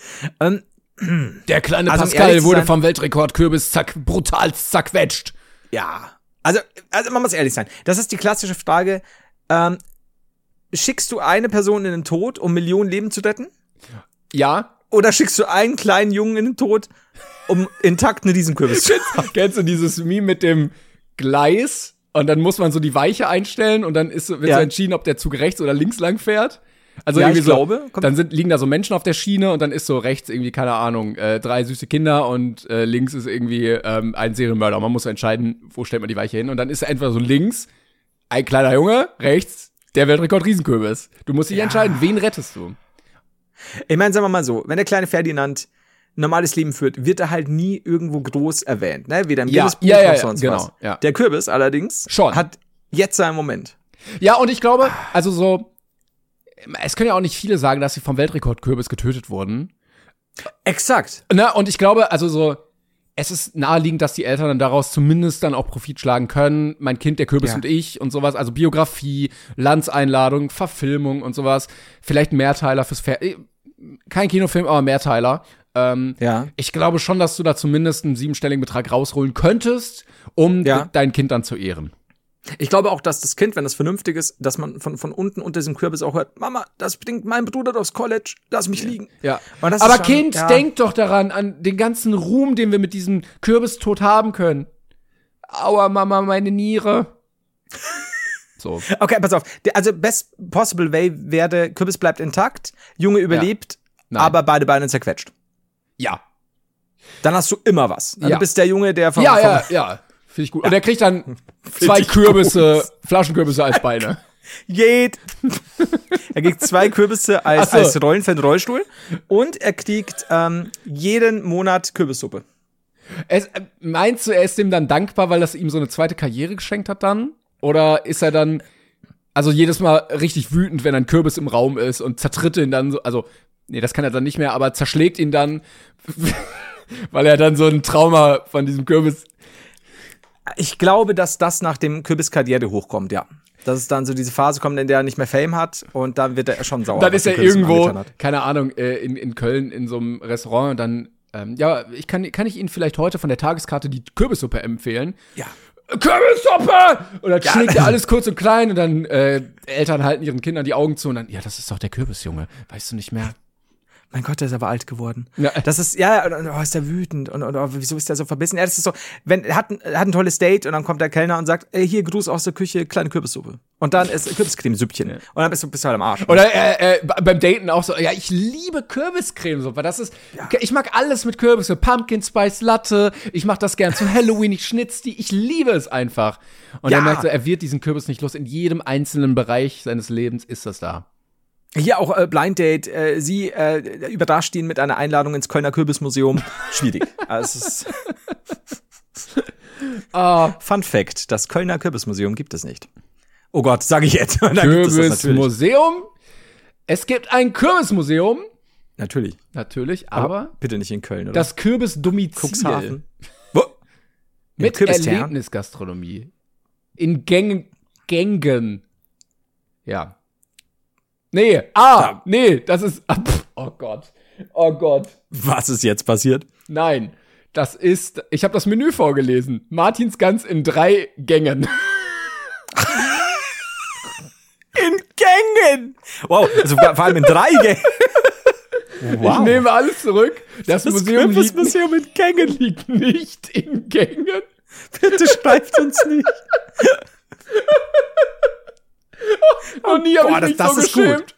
Der kleine Also, um Pascal ehrlich zu wurde sein- vom Weltrekord Kürbis brutal zerquetscht. Ja. Also man muss ehrlich sein. Das ist die klassische Frage. Schickst du eine Person in den Tod, um Millionen Leben zu retten? Ja. Oder schickst du einen kleinen Jungen in den Tod, um intakt einen Riesenkürbis zu haben? Kennst du dieses Meme mit dem Gleis? Und dann muss man so die Weiche einstellen und dann wird so entschieden, ob der Zug rechts oder links lang fährt. Also Ja, irgendwie ich so, glaube. dann liegen da so Menschen auf der Schiene und dann ist so rechts irgendwie, keine Ahnung, 3 süße Kinder und links ist irgendwie ein Serienmörder. Man muss so entscheiden, wo stellt man die Weiche hin. Und dann ist entweder so links ein kleiner Junge, rechts der Weltrekord Riesenkürbis. Du musst dich entscheiden, wen rettest du? Ich meine, sagen wir mal so, wenn der kleine Ferdinand ein normales Leben führt, wird er halt nie irgendwo groß erwähnt, ne? Weder im Guinness-Buch noch sonst genau, was. ja. Der Kürbis allerdings Schon. hat jetzt seinen Moment. Ja, und ich glaube, also so, es können ja auch nicht viele sagen, dass sie vom Weltrekord-Kürbis getötet wurden. Exakt. Na, und ich glaube, also so, es ist naheliegend, dass die Eltern dann daraus zumindest dann auch Profit schlagen können. Mein Kind, der Kürbis Ja. und ich und sowas. Also Biografie, Landseinladung, Verfilmung und sowas. Vielleicht Mehrteiler fürs kein Kinofilm, aber Mehrteiler. Ja. Ich glaube schon, dass du da zumindest einen 7-stelligen Betrag rausholen könntest, um Ja. dein Kind dann zu ehren. Ich glaube auch, dass das Kind, wenn das vernünftig ist, dass man von unten unter diesem Kürbis auch hört, Mama, das bringt mein Bruder aufs College, lass mich liegen. Ja. Und das Aber ist schon, Kind, ja. denk doch daran, an den ganzen Ruhm, den wir mit diesem Kürbistod haben können. Aua, Mama, meine Niere. So. Okay, pass auf. Also best possible way wäre, Kürbis bleibt intakt, Junge überlebt, Nein. aber beide Beine zerquetscht. Ja. Dann hast du immer was. Dann Ja. du bist der Junge, der vom Ja. Finde ich gut. Und er kriegt dann 2 Kürbisse, Flaschenkürbisse als Beine. Er kriegt 2 Kürbisse Ach so. als Rollen für den Rollstuhl und er kriegt jeden Monat Kürbissuppe. Meinst du, er ist dem dann dankbar, weil das ihm so eine zweite Karriere geschenkt hat dann? Oder ist er dann, also jedes Mal richtig wütend, wenn ein Kürbis im Raum ist und zertritt ihn dann so, also, nee, das kann er dann nicht mehr, aber zerschlägt ihn dann, weil er dann so ein Trauma von diesem Kürbis. Ich glaube, dass das nach dem Kürbis-Karriere hochkommt, ja. Dass es dann so diese Phase kommt, in der er nicht mehr Fame hat und dann wird er schon sauer. Dann was ist er der Kürbis ihm irgendwo, angetan hat. keine Ahnung, in Köln in so einem Restaurant und dann, kann ich Ihnen vielleicht heute von der Tageskarte die Kürbissuppe empfehlen? Ja. Kürbissuppe! Und dann schlägt er alles kurz und klein und dann Eltern halten ihren Kindern die Augen zu und dann, ja, das ist doch der Kürbisjunge, weißt du nicht mehr? Mein Gott, der ist aber alt geworden. Ja. Das ist, ist der wütend und wieso ist der so verbissen? Ja, das ist so, er hat ein tolles Date und dann kommt der Kellner und sagt, ey, hier, Gruß aus der Küche, kleine Kürbissuppe. Und dann ist Kürbiscremesüppchen. Und dann bist du halt am Arsch. Oder beim Daten auch so, ja, ich liebe Kürbiscremesuppe, das ist, ich mag alles mit Kürbisse, Pumpkin Spice Latte, ich mach das gern zu Halloween, ich schnitz die, ich liebe es einfach. Und Ja. er merkt so, er wird diesen Kürbis nicht los, in jedem einzelnen Bereich seines Lebens ist das da. Hier auch Blind Date, sie überrascht ihn mit einer Einladung ins Kölner Kürbismuseum. Schwierig. Also, es ist Fun Fact, das Kölner Kürbismuseum gibt es nicht. Oh Gott, sage ich jetzt. Dann gibt es das natürlich. Kürbismuseum? Es gibt ein Kürbismuseum, Natürlich. natürlich, aber bitte nicht in Köln, oder? das Kürbisdomizil Cuxhaven. Wo? mit Kürbistern? Erlebnisgastronomie. In Gängen. Ja. Nee, das ist, oh Gott. Was ist jetzt passiert? Nein, ich habe das Menü vorgelesen. Martins Gans in 3 Gängen. In Gängen! Wow, also vor allem in 3 Gängen. Ich nehme alles zurück. Das Museum Kürbismuseum in Gängen. liegt nicht in Gängen. Bitte schreibt uns nicht. Noch nie habe Boah, ich mich das so ist gut. geschämt.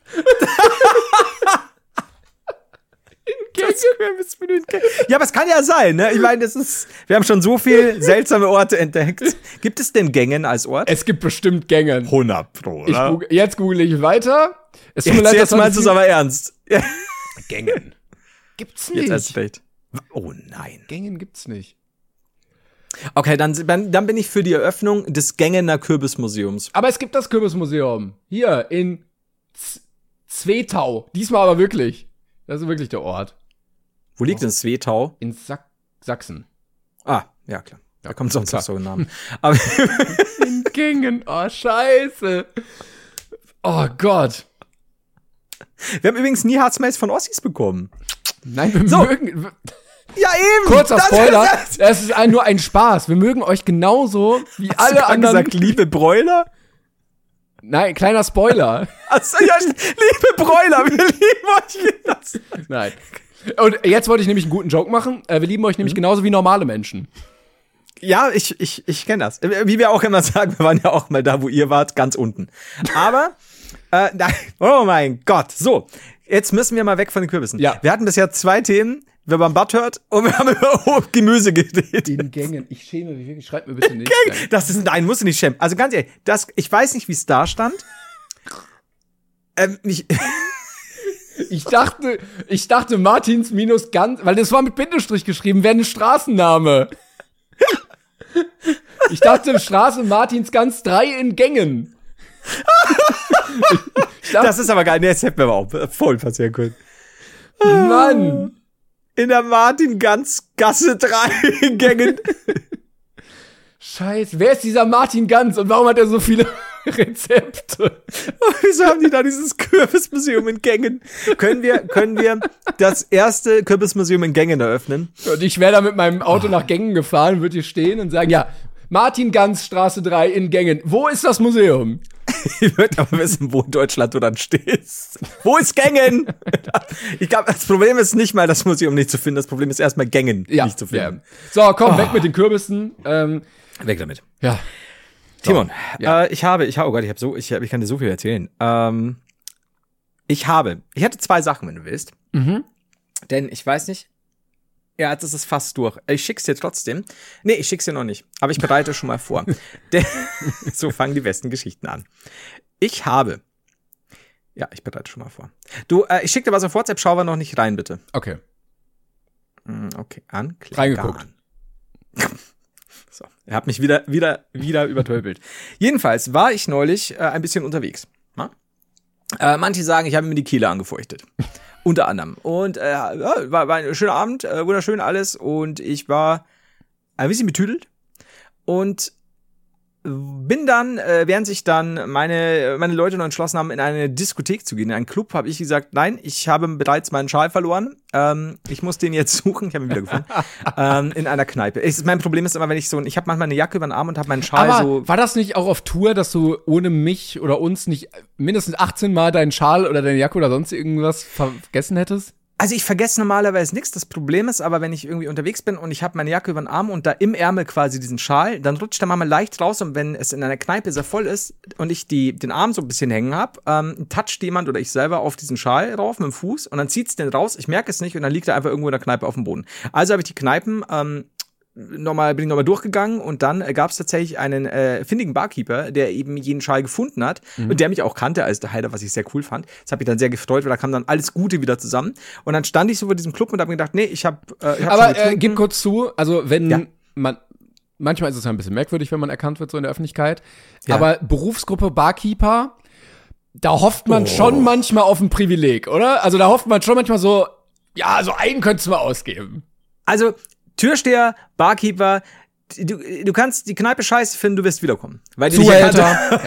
Das Kürbismenü in Gängen. Ja, aber es kann ja sein, ne? Ich meine, wir haben schon so viel seltsame Orte entdeckt. Gibt es denn Gängen als Ort? Es gibt bestimmt Gängen. 100 Pro, oder? Jetzt google ich weiter. Es tut mir leid, Jetzt dass meinst du es aber ernst. Ja. Gängen. Gibt's Jetzt nicht. hast du recht. Oh nein. Gängen gibt's nicht. Okay, dann bin ich für die Eröffnung des Gängener Kürbismuseums. Aber es gibt das Kürbismuseum. Hier in Zwetau. Diesmal aber wirklich. Das ist wirklich der Ort. Wo liegt denn Swetau? In Sachsen. Ah, ja, klar. Da kommt sonst noch so ein Name. Aber in Gingen. Oh, scheiße. Oh Gott. Wir haben übrigens nie Hard-Mails von Ossis bekommen. Nein, wir mögen... Ja, eben. Kurzer Spoiler, das ist nur ein Spaß. Wir mögen euch genauso wie Hast alle anderen. Gesagt, liebe Bräuler? Nein, kleiner Spoiler. Achso, ja, liebe Bräuler, wir lieben euch. Nein. Und jetzt wollte ich nämlich einen guten Joke machen. Wir lieben euch nämlich genauso wie normale Menschen. Ja, ich kenne das. Wie wir auch immer sagen, wir waren ja auch mal da, wo ihr wart, ganz unten. Aber, nein, oh mein Gott. So, jetzt müssen wir mal weg von den Kürbissen. Ja. Wir hatten bisher 2 Themen. Wir haben Butthurt und wir haben über Gemüse geredet. Den Gängen. Ich schäme mich wirklich. Schreibt mir bitte nicht. Nein, musst du nicht schämen. Also ganz ehrlich, ich weiß nicht, wie es da stand. Ich dachte Martins minus ganz, weil das war mit Bindestrich geschrieben, wäre ein Straßenname. Ich dachte Straße Martins ganz 3 in Gängen. Das ist aber geil. Nee, das hätten wir aber auch voll passieren können. Mann. In der Martin-Ganz-Gasse 3 in Gängen. Scheiße, wer ist dieser Martin Ganz und warum hat er so viele Rezepte? Wieso haben die da dieses Kürbismuseum in Gängen? Können wir das erste Kürbismuseum in Gängen eröffnen? Und ich wäre da mit meinem Auto nach Gängen gefahren, würde hier stehen und sagen, ja, Martin Ganz, Straße 3 in Gängen. Wo ist das Museum? Ich würde aber wissen, wo in Deutschland du dann stehst. Wo ist Gängen? Ich glaube, das Problem ist nicht mal, das Museum nicht zu finden. Das Problem ist erstmal Gängen nicht zu finden. Ja. So, komm, weg mit den Kürbissen. Weg damit. Ja. Timon, ja. ich kann dir so viel erzählen. Ich hatte 2 Sachen, wenn du willst. Mhm. Denn ich weiß nicht, ja, das ist fast durch. Ich schick's dir trotzdem. Nee, ich schick's dir noch nicht. Aber ich bereite schon mal vor. Denn so fangen die besten Geschichten an. Ich bereite schon mal vor. Du, ich schick dir was auf WhatsApp, schau aber noch nicht rein, bitte. Okay. Okay, anklicken. Reingeguckt. So, er hat mich wieder übertölpelt. Jedenfalls war ich neulich ein bisschen unterwegs. Manche sagen, ich habe mir die Kehle angefeuchtet. Unter anderem. Und war ein schöner Abend, wunderschön alles. Und ich war ein bisschen betüdelt. Und bin dann, während sich dann meine Leute noch entschlossen haben, in eine Diskothek zu gehen, in einen Club, habe ich gesagt, nein, ich habe bereits meinen Schal verloren. Ich muss den jetzt suchen. Ich habe ihn wieder gefunden. In einer Kneipe. Mein Problem ist immer, wenn ich habe manchmal eine Jacke über den Arm und habe meinen Schal aber so. War das nicht auch auf Tour, dass du ohne mich oder uns nicht mindestens 18 Mal deinen Schal oder deine Jacke oder sonst irgendwas vergessen hättest? Also ich vergesse normalerweise nichts. Das Problem ist aber, wenn ich irgendwie unterwegs bin und ich habe meine Jacke über den Arm und da im Ärmel quasi diesen Schal, dann rutscht der manchmal leicht raus und wenn es in einer Kneipe sehr voll ist und ich den Arm so ein bisschen hängen habe, toucht jemand oder ich selber auf diesen Schal rauf mit dem Fuß und dann zieht's den raus, ich merke es nicht und dann liegt er einfach irgendwo in der Kneipe auf dem Boden. Also habe ich die Kneipen bin ich nochmal durchgegangen und dann gab es tatsächlich einen findigen Barkeeper, der eben jeden Schal gefunden hat und der mich auch kannte als der Heiler, was ich sehr cool fand. Das hat mich dann sehr gefreut, weil da kam dann alles Gute wieder zusammen. Und dann stand ich so vor diesem Club und habe mir gedacht, nee, ich hab aber gib kurz zu, also wenn man manchmal ist es ja ein bisschen merkwürdig, wenn man erkannt wird so in der Öffentlichkeit, aber Berufsgruppe Barkeeper, da hofft man schon manchmal auf ein Privileg, oder? Also da hofft man schon manchmal so, ja, so einen könntest du mal ausgeben. Also Türsteher, Barkeeper, du kannst die Kneipe scheiße finden, du wirst wiederkommen. Weil Zuhälter.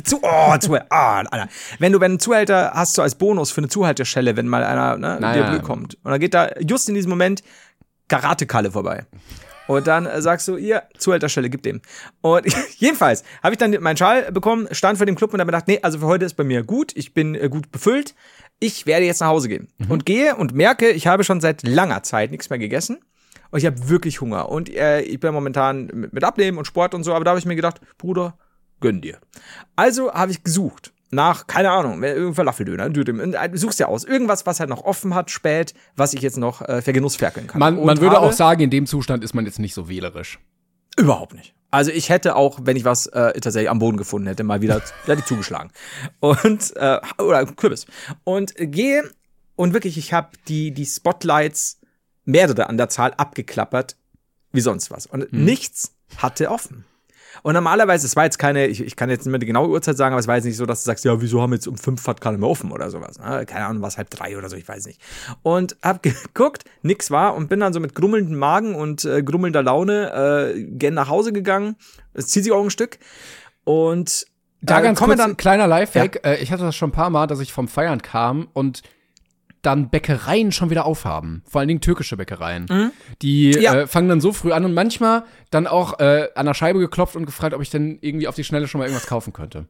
Alter. Wenn du einen Zuhälter hast, so als Bonus für eine Zuhalterstelle, wenn mal einer dir blöd kommt. Und dann geht da just in diesem Moment Karate-Kalle vorbei. Und dann sagst du, ihr Zuhälterstelle, gib dem. Und jedenfalls habe ich dann meinen Schal bekommen, stand vor dem Club und habe mir gedacht, nee, also für heute ist bei mir gut, ich bin gut befüllt, ich werde jetzt nach Hause gehen. Und gehe und merke, ich habe schon seit langer Zeit nichts mehr gegessen. Und ich habe wirklich Hunger. Und ich bin momentan mit Abnehmen und Sport und so, aber da habe ich mir gedacht, Bruder, gönn dir. Also habe ich gesucht nach, keine Ahnung, irgendein Falafeldöner, du suchst ja aus. Irgendwas, was halt noch offen hat, spät, was ich jetzt noch vergenussferkeln kann. Man würde auch sagen, in dem Zustand ist man jetzt nicht so wählerisch. Überhaupt nicht. Also ich hätte auch, wenn ich was tatsächlich am Boden gefunden hätte, mal wieder zugeschlagen. Und, oder Kürbis. Und gehe und wirklich, ich habe die Spotlights mehrere an der Zahl abgeklappert, wie sonst was. Und nichts hatte offen. Und normalerweise, es war jetzt keine, ich kann jetzt nicht mehr die genaue Uhrzeit sagen, aber es war jetzt nicht so, dass du sagst, ja, wieso haben wir jetzt um 5 hat keiner mehr offen oder sowas. Ne? Keine Ahnung, war es 2:30 oder so, ich weiß nicht. Und hab geguckt, nix war und bin dann so mit grummelndem Magen und grummelnder Laune gern nach Hause gegangen. Es zieht sich auch ein Stück. Und da ganz kurz, dann kleiner Lifehack. Ja. Ich hatte das schon ein paar Mal, dass ich vom Feiern kam und dann Bäckereien schon wieder aufhaben. Vor allen Dingen türkische Bäckereien. Mhm. Die fangen dann so früh an und manchmal dann auch an der Scheibe geklopft und gefragt, ob ich denn irgendwie auf die Schnelle schon mal irgendwas kaufen könnte.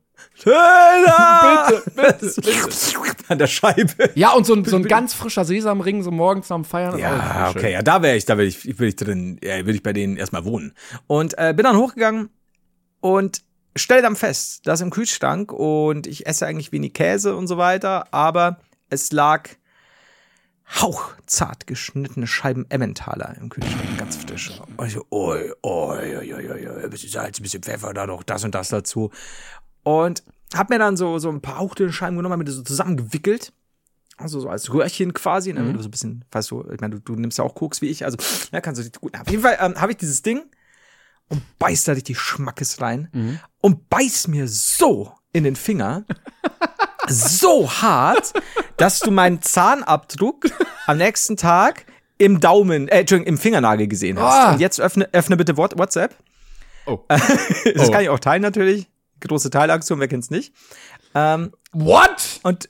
bitte. An der Scheibe. Ja, und so ein ganz frischer Sesamring, so morgens nach dem Feiern. Ja, okay, ja, da will ich drin, will ich bei denen erstmal wohnen. Und bin dann hochgegangen und stell dann fest, das im Kühlschrank und ich esse eigentlich wenig Käse und so weiter, aber es lag hauchzart geschnittene Scheiben Emmentaler im Kühlschrank, ganz frisch. Und ich so, ein bisschen Salz, ein bisschen Pfeffer, da noch das und das dazu. Und hab mir dann so ein paar hauchdünne Scheiben genommen, hab mir das so zusammengewickelt. Also so als Röhrchen quasi, ne, wenn du so ein bisschen, weißt du, ich meine, du nimmst ja auch Koks wie ich, also, ja, kannst du dich gut. Auf jeden Fall habe ich dieses Ding und beiß da richtig Schmackes rein und beiß mir so in den Finger, so hart, dass du meinen Zahnabdruck am nächsten Tag im im Fingernagel gesehen hast. Und jetzt öffne bitte WhatsApp. Oh. Das kann ich auch teilen natürlich. Große Teilaktion, wer kennt's nicht. What? Und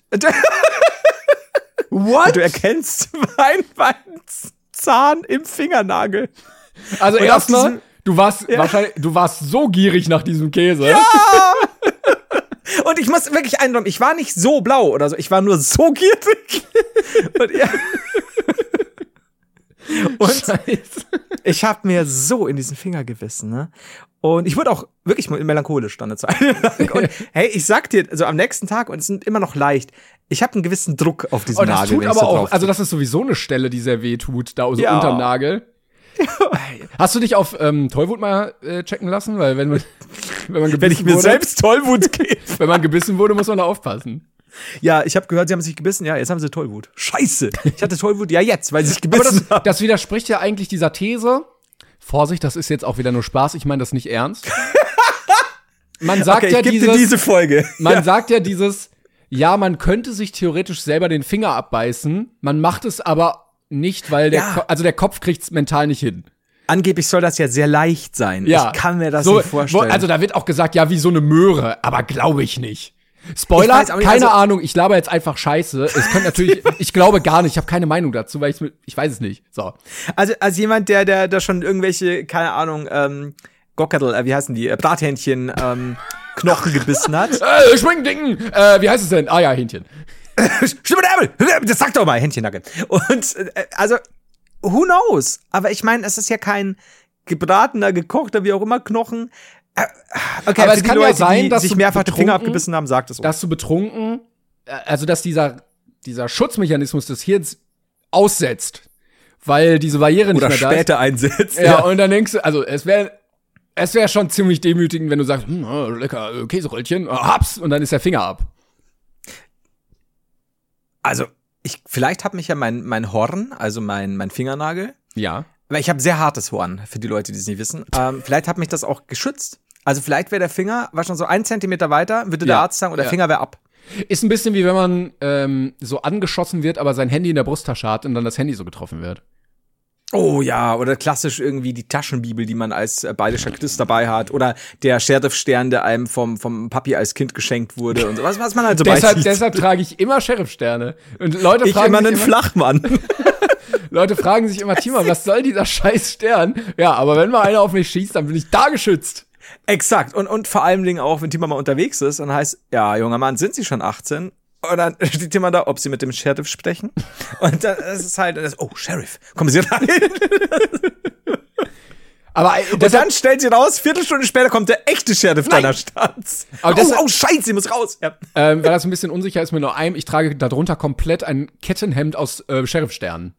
What? Und du erkennst meinen Zahn im Fingernagel. Also erstmal, du warst so gierig nach diesem Käse. Ja! Und ich muss wirklich einräumen, ich war nicht so blau oder so, ich war nur so gierig. Und ich habe mir so in diesen Finger gebissen, ne? Und ich wurde auch wirklich melancholisch dann eine Zeit lang. Und hey, ich sag dir, also am nächsten Tag, und es sind immer noch leicht, ich habe einen gewissen Druck auf diesem Nagel. Das tut aber auch, also das ist sowieso eine Stelle, die sehr weh tut, da so unterm Nagel. Hast du dich auf Tollwut mal checken lassen? Weil wenn ich mir selbst Tollwut gebe. Wenn man gebissen wurde, muss man da aufpassen. Ja, ich habe gehört, sie haben sich gebissen. Ja, jetzt haben sie Tollwut. Scheiße. Ich hatte Tollwut. Ja, jetzt, weil sie sich gebissen haben. Das widerspricht ja eigentlich dieser These. Vorsicht, das ist jetzt auch wieder nur Spaß. Ich meine das nicht ernst. Man sagt okay, diese Folge. Man sagt ja dieses, ja, man könnte sich theoretisch selber den Finger abbeißen. Man macht es aber nicht, weil der Kopf kriegt's mental nicht hin. Angeblich soll das ja sehr leicht sein. Ja. Ich kann mir das nicht vorstellen. Also da wird auch gesagt, ja, wie so eine Möhre, aber glaube ich nicht. Spoiler, keine Ahnung, ich laber jetzt einfach Scheiße. Es könnte natürlich, ich glaube gar nicht, ich habe keine Meinung dazu, weil ich weiß es nicht. So. Also als jemand, der schon irgendwelche, keine Ahnung, Gockerl, wie heißen die, Brathähnchen, Knochen gebissen hat. Schwingdingen, wie heißt es denn? Ah ja, Hähnchen. Stimme der Ärmel! Das sag doch mal, Hähnchennagel. Und, also, who knows? Aber ich meine, es ist ja kein gebratener, gekochter, wie auch immer, Knochen. Okay, aber es kann Leute, ja sein, dass sich mehrfach den Finger abgebissen haben, sagt es so. Dass du betrunken, also dass dieser Schutzmechanismus des Hirns aussetzt, weil diese Barriere nicht mehr da ist. Oder später einsetzt. Ja, und dann denkst du, also es wäre schon ziemlich demütigend, wenn du sagst, lecker Käseröllchen, hab's, und dann ist der Finger ab. Also, vielleicht hat mich ja mein Horn, also mein Fingernagel. Ja. Weil ich habe sehr hartes Horn, für die Leute, die es nicht wissen. Vielleicht hat mich das auch geschützt. Also vielleicht wäre der Finger, war schon so 1 Zentimeter weiter, würde der Arzt sagen, und der Finger wäre ab. Ist ein bisschen wie wenn man so angeschossen wird, aber sein Handy in der Brusttasche hat und dann das Handy so getroffen wird. Oh ja, oder klassisch irgendwie die Taschenbibel, die man als bayerischer Christ dabei hat. Oder der Sheriff-Stern, der einem vom Papi als Kind geschenkt wurde und so. Was man halt so deshalb trage ich immer Sheriff-Sterne. Und Leute fragen immer einen Flachmann. Leute fragen sich immer, Timon, was soll dieser scheiß Stern? Ja, aber wenn mal einer auf mich schießt, dann bin ich da geschützt. Exakt. Und vor allen Dingen auch, wenn Timon mal unterwegs ist und heißt, ja, junger Mann, sind Sie schon 18? Und dann steht Timon da, ob Sie mit dem Sheriff sprechen. Und dann ist es halt, oh, Sheriff, kommen Sie rein. Aber und dann stellt sie raus, Viertelstunde später kommt der echte Sheriff deiner Stadt. Aber Scheiße, sie muss raus. Ja. Weil das ein bisschen unsicher ist, mir nur ich trage darunter komplett ein Kettenhemd aus Sheriff-Sternen.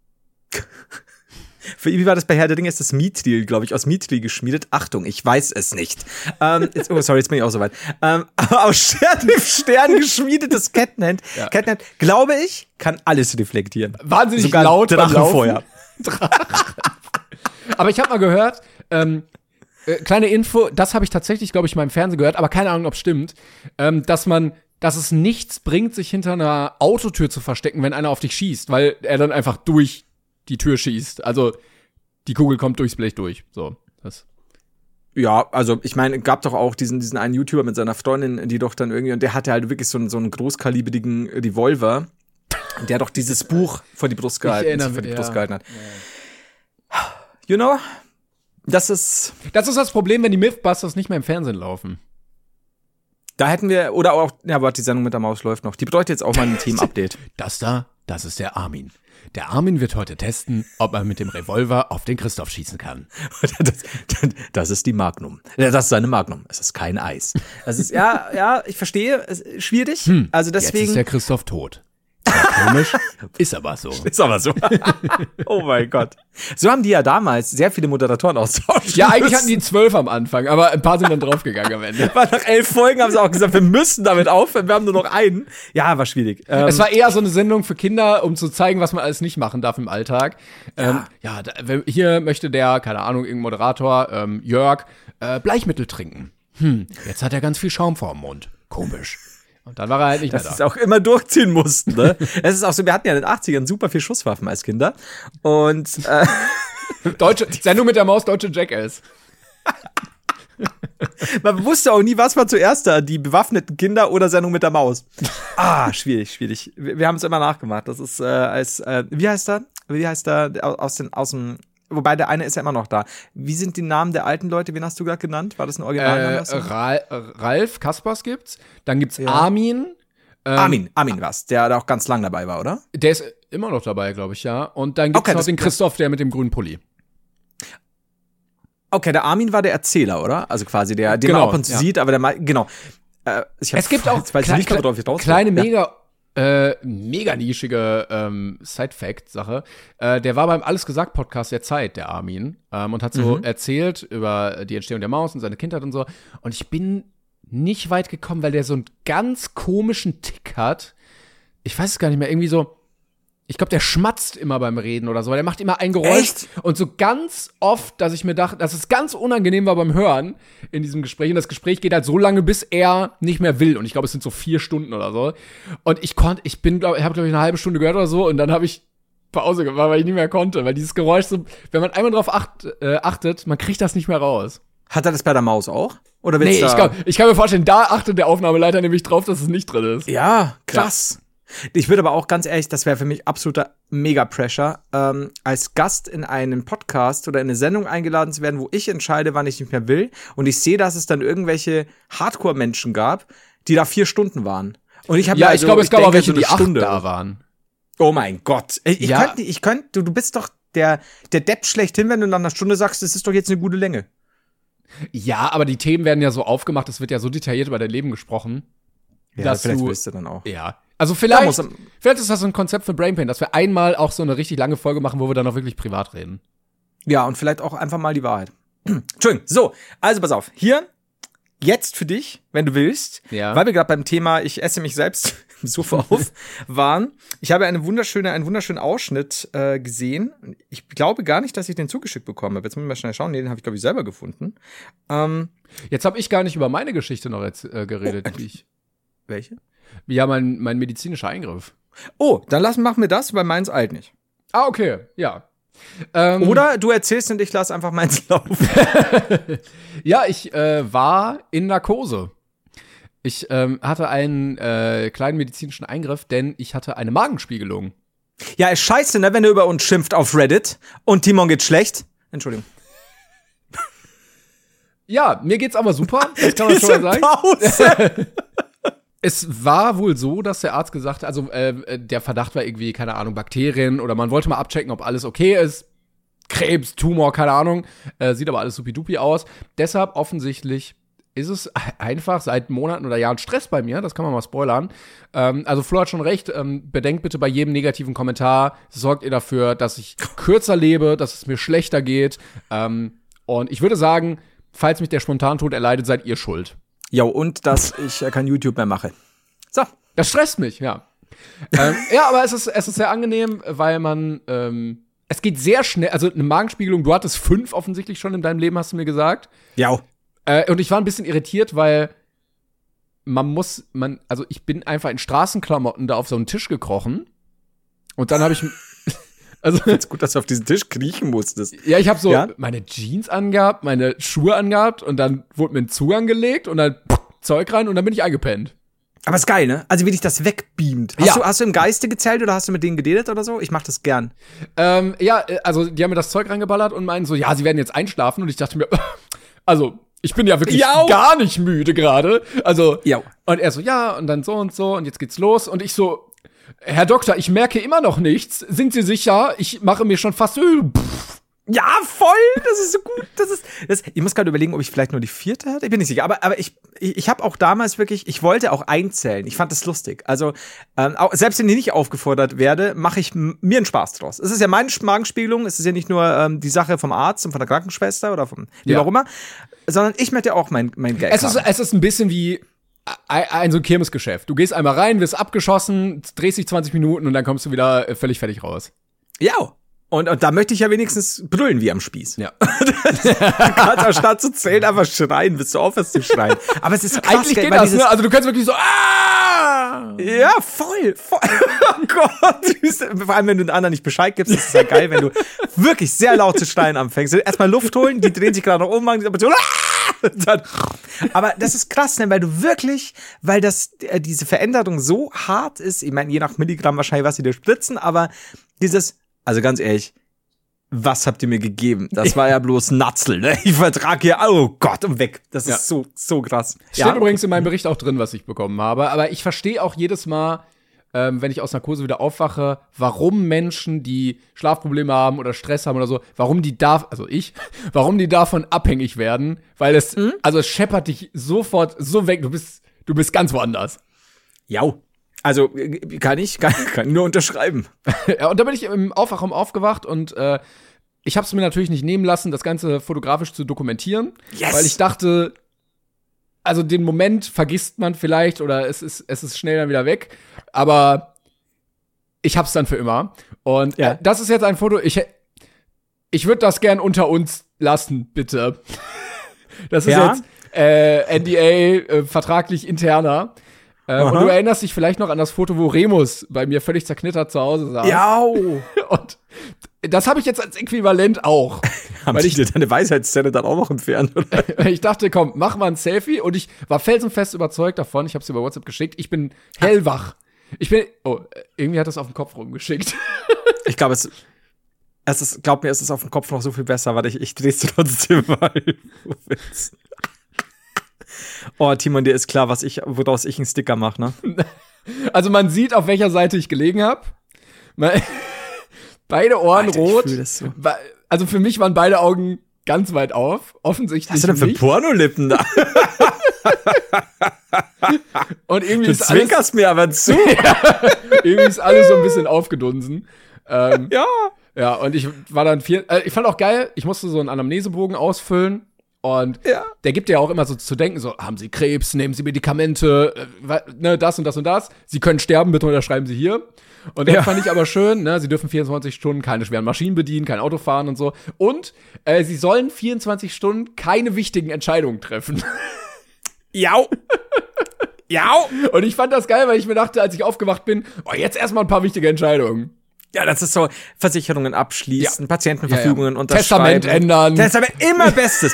Wie war das bei Herr der Dinge? Ist das Mithril, glaube ich, aus Mithril geschmiedet? Achtung, ich weiß es nicht. Jetzt bin ich auch soweit. Aber aus Sheriff-Stern geschmiedetes Kettenhemd, glaube ich, kann alles reflektieren. Wahnsinnig sogar laut Drachenfeuer. Aber ich habe mal gehört, kleine Info, das habe ich tatsächlich, glaube ich, mal im Fernsehen gehört, aber keine Ahnung, ob es stimmt, dass es nichts bringt, sich hinter einer Autotür zu verstecken, wenn einer auf dich schießt, weil er dann einfach durch die Tür schießt. Also die Kugel kommt durchs Blech durch. So, das. Ja, also ich meine, gab doch auch diesen einen YouTuber mit seiner Freundin, die doch dann irgendwie, und der hatte halt wirklich so einen großkalibrigen Revolver, der doch dieses Buch vor die Brust gehalten hat. Ja. You know, das ist das Problem, wenn die Mythbusters nicht mehr im Fernsehen laufen. Da hätten wir, oder auch, ja, warte, die Sendung mit der Maus läuft noch. Die bräuchte jetzt auch mal ein Themenupdate. Das ist der Armin. Der Armin wird heute testen, ob er mit dem Revolver auf den Christoph schießen kann. Das ist die Magnum. Das ist seine Magnum. Es ist kein Eis. Das ist, ja, ich verstehe. Es ist schwierig. Also deswegen. Jetzt ist der Christoph tot. Komisch, ist aber so. Oh mein Gott. So haben die ja damals sehr viele Moderatoren austauschen. Ja, eigentlich hatten die 12 am Anfang, aber ein paar sind dann draufgegangen am Ende. Weil nach 11 Folgen haben sie auch gesagt, wir müssen damit aufhören, wir haben nur noch einen. Ja, war schwierig. Es war eher so eine Sendung für Kinder, um zu zeigen, was man alles nicht machen darf im Alltag. Hier möchte der, keine Ahnung, irgendein Moderator, Jörg, Bleichmittel trinken. Jetzt hat er ganz viel Schaum vor dem Mund. Komisch. Und dann war er halt nicht mehr da. Dass sie es auch immer durchziehen mussten, ne? Es ist auch so, wir hatten ja in den 80ern super viel Schusswaffen als Kinder. Und Sendung mit der Maus, deutsche Jackass. Man wusste auch nie, was war zuerst da, die bewaffneten Kinder oder Sendung mit der Maus. Schwierig. Wir haben es immer nachgemacht. Das ist wie heißt er? Aus dem wobei der eine ist ja immer noch da. Wie sind die Namen der alten Leute? Wen hast du gerade genannt? War das ein Originalname? Ralf Kaspers gibt's. Dann gibt's ja. Armin. Armin war's, der da auch ganz lang dabei war, oder? Der ist immer noch dabei, glaube ich, ja. Und dann gibt's noch den Christoph, der mit dem grünen Pulli. Okay, der Armin war der Erzähler, oder? Also quasi den man auch ab und zu sieht, aber genau. Es gibt auch kleine mega nischige Side-Fact-Sache. Der war beim Alles gesagt Podcast der Zeit, der Armin, und hat so erzählt über die Entstehung der Maus und seine Kindheit und so. Und ich bin nicht weit gekommen, weil der so einen ganz komischen Tick hat. Ich weiß es gar nicht mehr, irgendwie so. Ich glaube, der schmatzt immer beim Reden oder so. Der macht immer ein Geräusch. Echt? Und so ganz oft, dass ich mir dachte, dass es ganz unangenehm war beim Hören in diesem Gespräch. Und das Gespräch geht halt so lange, bis er nicht mehr will. Und ich glaube, es sind so 4 Stunden oder so. Und ich habe, glaube ich, eine halbe Stunde gehört oder so. Und dann habe ich Pause gemacht, weil ich nicht mehr konnte. Weil dieses Geräusch so, wenn man einmal drauf achtet, man kriegt das nicht mehr raus. Hat er das bei der Maus auch? Oder nee, ich kann mir vorstellen, da achtet der Aufnahmeleiter nämlich drauf, dass es nicht drin ist. Ja, krass. Ja. Ich würde aber auch ganz ehrlich, das wäre für mich absoluter Mega-Pressure, als Gast in einem Podcast oder in eine Sendung eingeladen zu werden, wo ich entscheide, wann ich nicht mehr will. Und ich sehe, dass es dann irgendwelche Hardcore-Menschen gab, die da 4 Stunden waren. Und ich habe ich glaube, es gab auch welche, die 8 da waren. Oh mein Gott. Du bist doch der Depp schlechthin, wenn du nach einer Stunde sagst, das ist doch jetzt eine gute Länge. Ja, aber die Themen werden ja so aufgemacht, es wird ja so detailliert über dein Leben gesprochen. Ja, vielleicht willst du dann auch. Ja. Also vielleicht ist das so ein Konzept für Brainpain, dass wir einmal auch so eine richtig lange Folge machen, wo wir dann auch wirklich privat reden. Ja, und vielleicht auch einfach mal die Wahrheit. Entschuldigung. So, also pass auf. Hier, jetzt für dich, wenn du willst, weil wir gerade beim Thema ich esse mich selbst im Sofa auf waren. Ich habe einen wunderschönen Ausschnitt gesehen. Ich glaube gar nicht, dass ich den zugeschickt bekommen habe. Jetzt muss ich mal schnell schauen. Nee, den habe ich, glaube ich, selber gefunden. Jetzt habe ich gar nicht über meine Geschichte noch geredet. Welche? Ja, mein medizinischer Eingriff. Oh, dann machen wir das, weil meins eilt nicht. Ah, okay, ja. Oder du erzählst und ich lasse einfach meins laufen. Ja, ich war in Narkose. Ich hatte einen kleinen medizinischen Eingriff, denn ich hatte eine Magenspiegelung. Ja, ist scheiße, ne, wenn du über uns schimpft auf Reddit und Timon geht schlecht. Entschuldigung. Ja, mir geht's aber super. Das kann man schon mal sagen. Pause. Es war wohl so, dass der Arzt gesagt hat, also der Verdacht war irgendwie, keine Ahnung, Bakterien oder man wollte mal abchecken, ob alles okay ist. Krebs, Tumor, keine Ahnung. Sieht aber alles supidupi aus. Deshalb offensichtlich ist es einfach seit Monaten oder Jahren Stress bei mir. Das kann man mal spoilern. Also Flo hat schon recht. Bedenkt bitte bei jedem negativen Kommentar, sorgt ihr dafür, dass ich kürzer lebe, dass es mir schlechter geht. Und ich würde sagen, falls mich der Spontantod erleidet, seid ihr schuld. Ja, und dass ich kein YouTube mehr mache. So. Das stresst mich, ja. Ja, aber es ist sehr angenehm, weil man es geht sehr schnell, also eine Magenspiegelung, du hattest 5 offensichtlich schon in deinem Leben, hast du mir gesagt. Ja. Und ich war ein bisschen irritiert, weil also ich bin einfach in Straßenklamotten da auf so einen Tisch gekrochen. Und dann habe ich, also. Jetzt gut, dass du auf diesen Tisch kriechen musstest. Ja, ich habe so meine Jeans angehabt, meine Schuhe angehabt und dann wurde mir ein Zugang gelegt und dann Zeug rein und dann bin ich eingepennt. Aber ist geil, ne? Also wie dich das wegbeamt. Hast du im Geiste gezählt oder hast du mit denen geredet oder so? Ich mach das gern. Also die haben mir das Zeug reingeballert und meinen so, ja, sie werden jetzt einschlafen. Und ich dachte mir, also ich bin ja wirklich gar nicht müde gerade. Also, und er so, ja, und dann so und jetzt geht's los. Und ich so, Herr Doktor, ich merke immer noch nichts. Sind Sie sicher? Ich mache mir schon fast Ja, voll, das ist so gut. Ich muss gerade überlegen, ob ich vielleicht nur die 4. hatte. Ich bin nicht sicher, aber ich habe auch damals wirklich, ich wollte auch einzählen. Ich fand das lustig. Also, auch, selbst wenn ich nicht aufgefordert werde, mache ich mir einen Spaß draus. Es ist ja meine Magenspiegelung, es ist ja nicht nur die Sache vom Arzt und von der Krankenschwester oder von wie auch immer, sondern ich möchte auch mein Geld haben. Es ist ein bisschen wie so ein Kirmesgeschäft. Du gehst einmal rein, wirst abgeschossen, drehst dich 20 Minuten und dann kommst du wieder völlig fertig raus. Ja. Und da möchte ich ja wenigstens brüllen wie am Spieß. Ja. Du kannst anstatt zu zählen einfach schreien, bis du aufhörst zu schreien. Aber es ist krass. Eigentlich geht das, ne? Also du kannst wirklich so, Ja, voll. Oh Gott. Vor allem, wenn du den anderen nicht Bescheid gibst, ist es ja geil, wenn du wirklich sehr laut zu schreien anfängst. Erstmal Luft holen, die drehen sich gerade noch um, machen so, aber das ist krass, ne? Weil diese Veränderung so hart ist, ich meine, je nach Milligramm wahrscheinlich, was sie dir spritzen, aber also ganz ehrlich, was habt ihr mir gegeben? Das war ja bloß Natzel, ne? Ich vertrag hier, oh Gott, und weg. Das ist so krass. Steht übrigens in meinem Bericht auch drin, was ich bekommen habe. Aber ich verstehe auch jedes Mal, wenn ich aus Narkose wieder aufwache, warum Menschen, die Schlafprobleme haben oder Stress haben oder so, warum die davon abhängig werden. Weil es scheppert dich sofort so weg. Du bist ganz woanders. Ja. Also, kann nur unterschreiben. Ja, und da bin ich im Aufwachraum aufgewacht und ich habe es mir natürlich nicht nehmen lassen, das Ganze fotografisch zu dokumentieren. Yes. Weil ich dachte, also den Moment vergisst man vielleicht oder es ist schnell dann wieder weg. Aber ich hab's dann für immer. Und das ist jetzt ein Foto, ich würde das gern unter uns lassen, bitte. Das ist jetzt NDA, vertraglich interner. Und du erinnerst dich vielleicht noch an das Foto, wo Remus bei mir völlig zerknittert zu Hause saß. Ja. Und das habe ich jetzt als Äquivalent auch. Haben Sie dir deine Weisheitszähne dann auch noch entfernt, oder? Ich dachte, komm, mach mal ein Selfie. Und ich war felsenfest überzeugt davon, ich habe es über WhatsApp geschickt, ich bin hellwach. Irgendwie hat das auf den Kopf rumgeschickt. Ich glaube, glaub mir, es ist auf dem Kopf noch so viel besser, weil ich dreh's trotzdem mal. Oh, Timon, dir ist klar, woraus ich einen Sticker mache, ne? Also man sieht, auf welcher Seite ich gelegen habe. Beide Ohren Alter, rot. Ich fühl das so. Also für mich waren beide Augen ganz weit auf. Offensichtlich. Was hast du denn für Pornolippen da? Und irgendwie du zwinkerst mir aber zu. Irgendwie ist alles so ein bisschen aufgedunsen. Ja. Ja, und ich war dann ich fand auch geil, ich musste so einen Anamnesebogen ausfüllen. Und der gibt ja auch immer so zu denken, so, haben Sie Krebs, nehmen Sie Medikamente, das und das und das. Sie können sterben, bitte unterschreiben Sie hier. Und das fand ich aber schön, ne, Sie dürfen 24 Stunden keine schweren Maschinen bedienen, kein Auto fahren und so. Und Sie sollen 24 Stunden keine wichtigen Entscheidungen treffen. Ja. Ja. Und ich fand das geil, weil ich mir dachte, als ich aufgewacht bin, jetzt erstmal ein paar wichtige Entscheidungen. Ja, das ist so, Versicherungen abschließen, Patientenverfügungen unterschreiben. Testament ändern. Testament, immer Beste.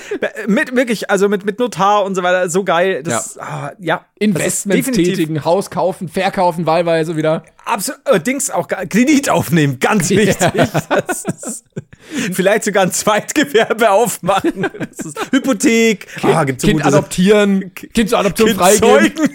Mit Notar und so weiter, so geil. Investments tätigen, Haus kaufen, verkaufen, wahlweise wieder. Absolut, auch Kredit aufnehmen, ganz wichtig. Vielleicht sogar ein Zweitgewerbe aufmachen. Das ist Hypothek. Kind adoptieren, Kind zur Adoption freigeben.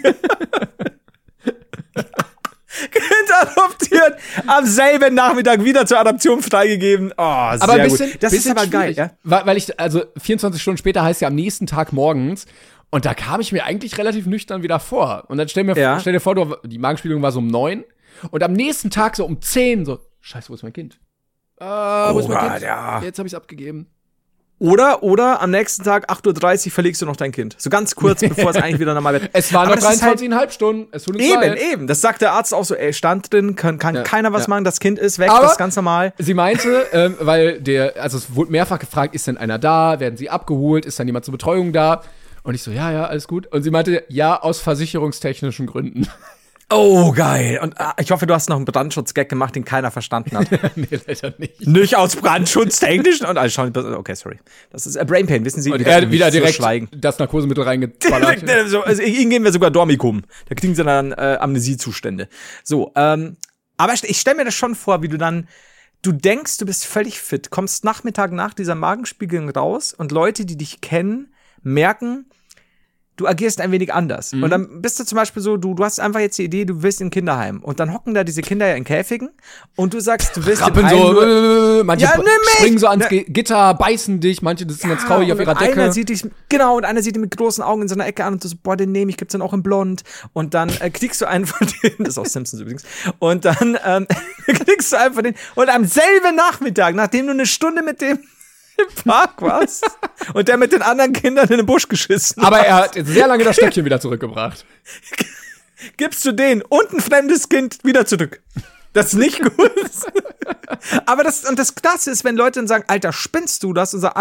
Kind adoptiert, am selben Nachmittag wieder zur Adoption freigegeben. Oh, sehr aber gut. Das ist aber geil, ja? Weil 24 Stunden später heißt ja am nächsten Tag morgens. Und da kam ich mir eigentlich relativ nüchtern wieder vor. Und dann stell dir vor, die Magenspiegelung war so um 9. Und am nächsten Tag so um 10 so, scheiße, wo ist mein Kind? Wo ist mein Kind? Ja. Jetzt habe ich es abgegeben. Oder am nächsten Tag, 8:30 Uhr, verlegst du noch dein Kind. So ganz kurz, bevor es eigentlich wieder normal wird. Es waren noch 23,5 Stunden. Es tut uns leid. Eben. Das sagt der Arzt auch so, stand drin, kann keiner was machen, das Kind ist weg, aber das ist ganz normal. Sie meinte, weil es wurde mehrfach gefragt, ist denn einer da? Werden sie abgeholt? Ist dann jemand zur Betreuung da? Und ich so, ja, alles gut. Und sie meinte, ja, aus versicherungstechnischen Gründen. Oh, geil. Und ich hoffe, du hast noch einen Brandschutz-Gag gemacht, den keiner verstanden hat. Nee, leider nicht. Nicht aus brandschutztechnischen. Und okay, sorry. Das ist Brain Pain, wissen Sie? Und er hat wieder direkt schweigen. das Narkosemittel reingeballert. Also, ihnen geben wir sogar Dormicum. Da kriegen sie dann Amnesiezustände. So, aber ich stelle mir das schon vor, wie du denkst, du bist völlig fit, kommst Nachmittag nach dieser Magenspiegelung raus und Leute, die dich kennen, merken, du agierst ein wenig anders. Und dann bist du zum Beispiel so, du hast einfach jetzt die Idee, du willst in ein Kinderheim. Und dann hocken da diese Kinder ja in Käfigen und du sagst, du willst Rappen so, manche springen so ans Gitter, beißen dich, manche sitzen ganz traurig auf ihrer Decke. Einer sieht dich mit großen Augen in so einer Ecke an und du so, boah, den nehme ich, gibt's dann auch in blond. Und dann kriegst du einen von denen, das ist aus Simpsons übrigens, und dann kriegst du einen von denen und am selben Nachmittag, nachdem du eine Stunde mit dem im Park warst und der mit den anderen Kindern in den Busch geschissen Aber er hat sehr lange das Stöckchen wieder zurückgebracht. Gibst du den und ein fremdes Kind wieder zurück. Das ist nicht gut. Aber das Klasse ist, wenn Leute dann sagen, Alter, spinnst du, das unser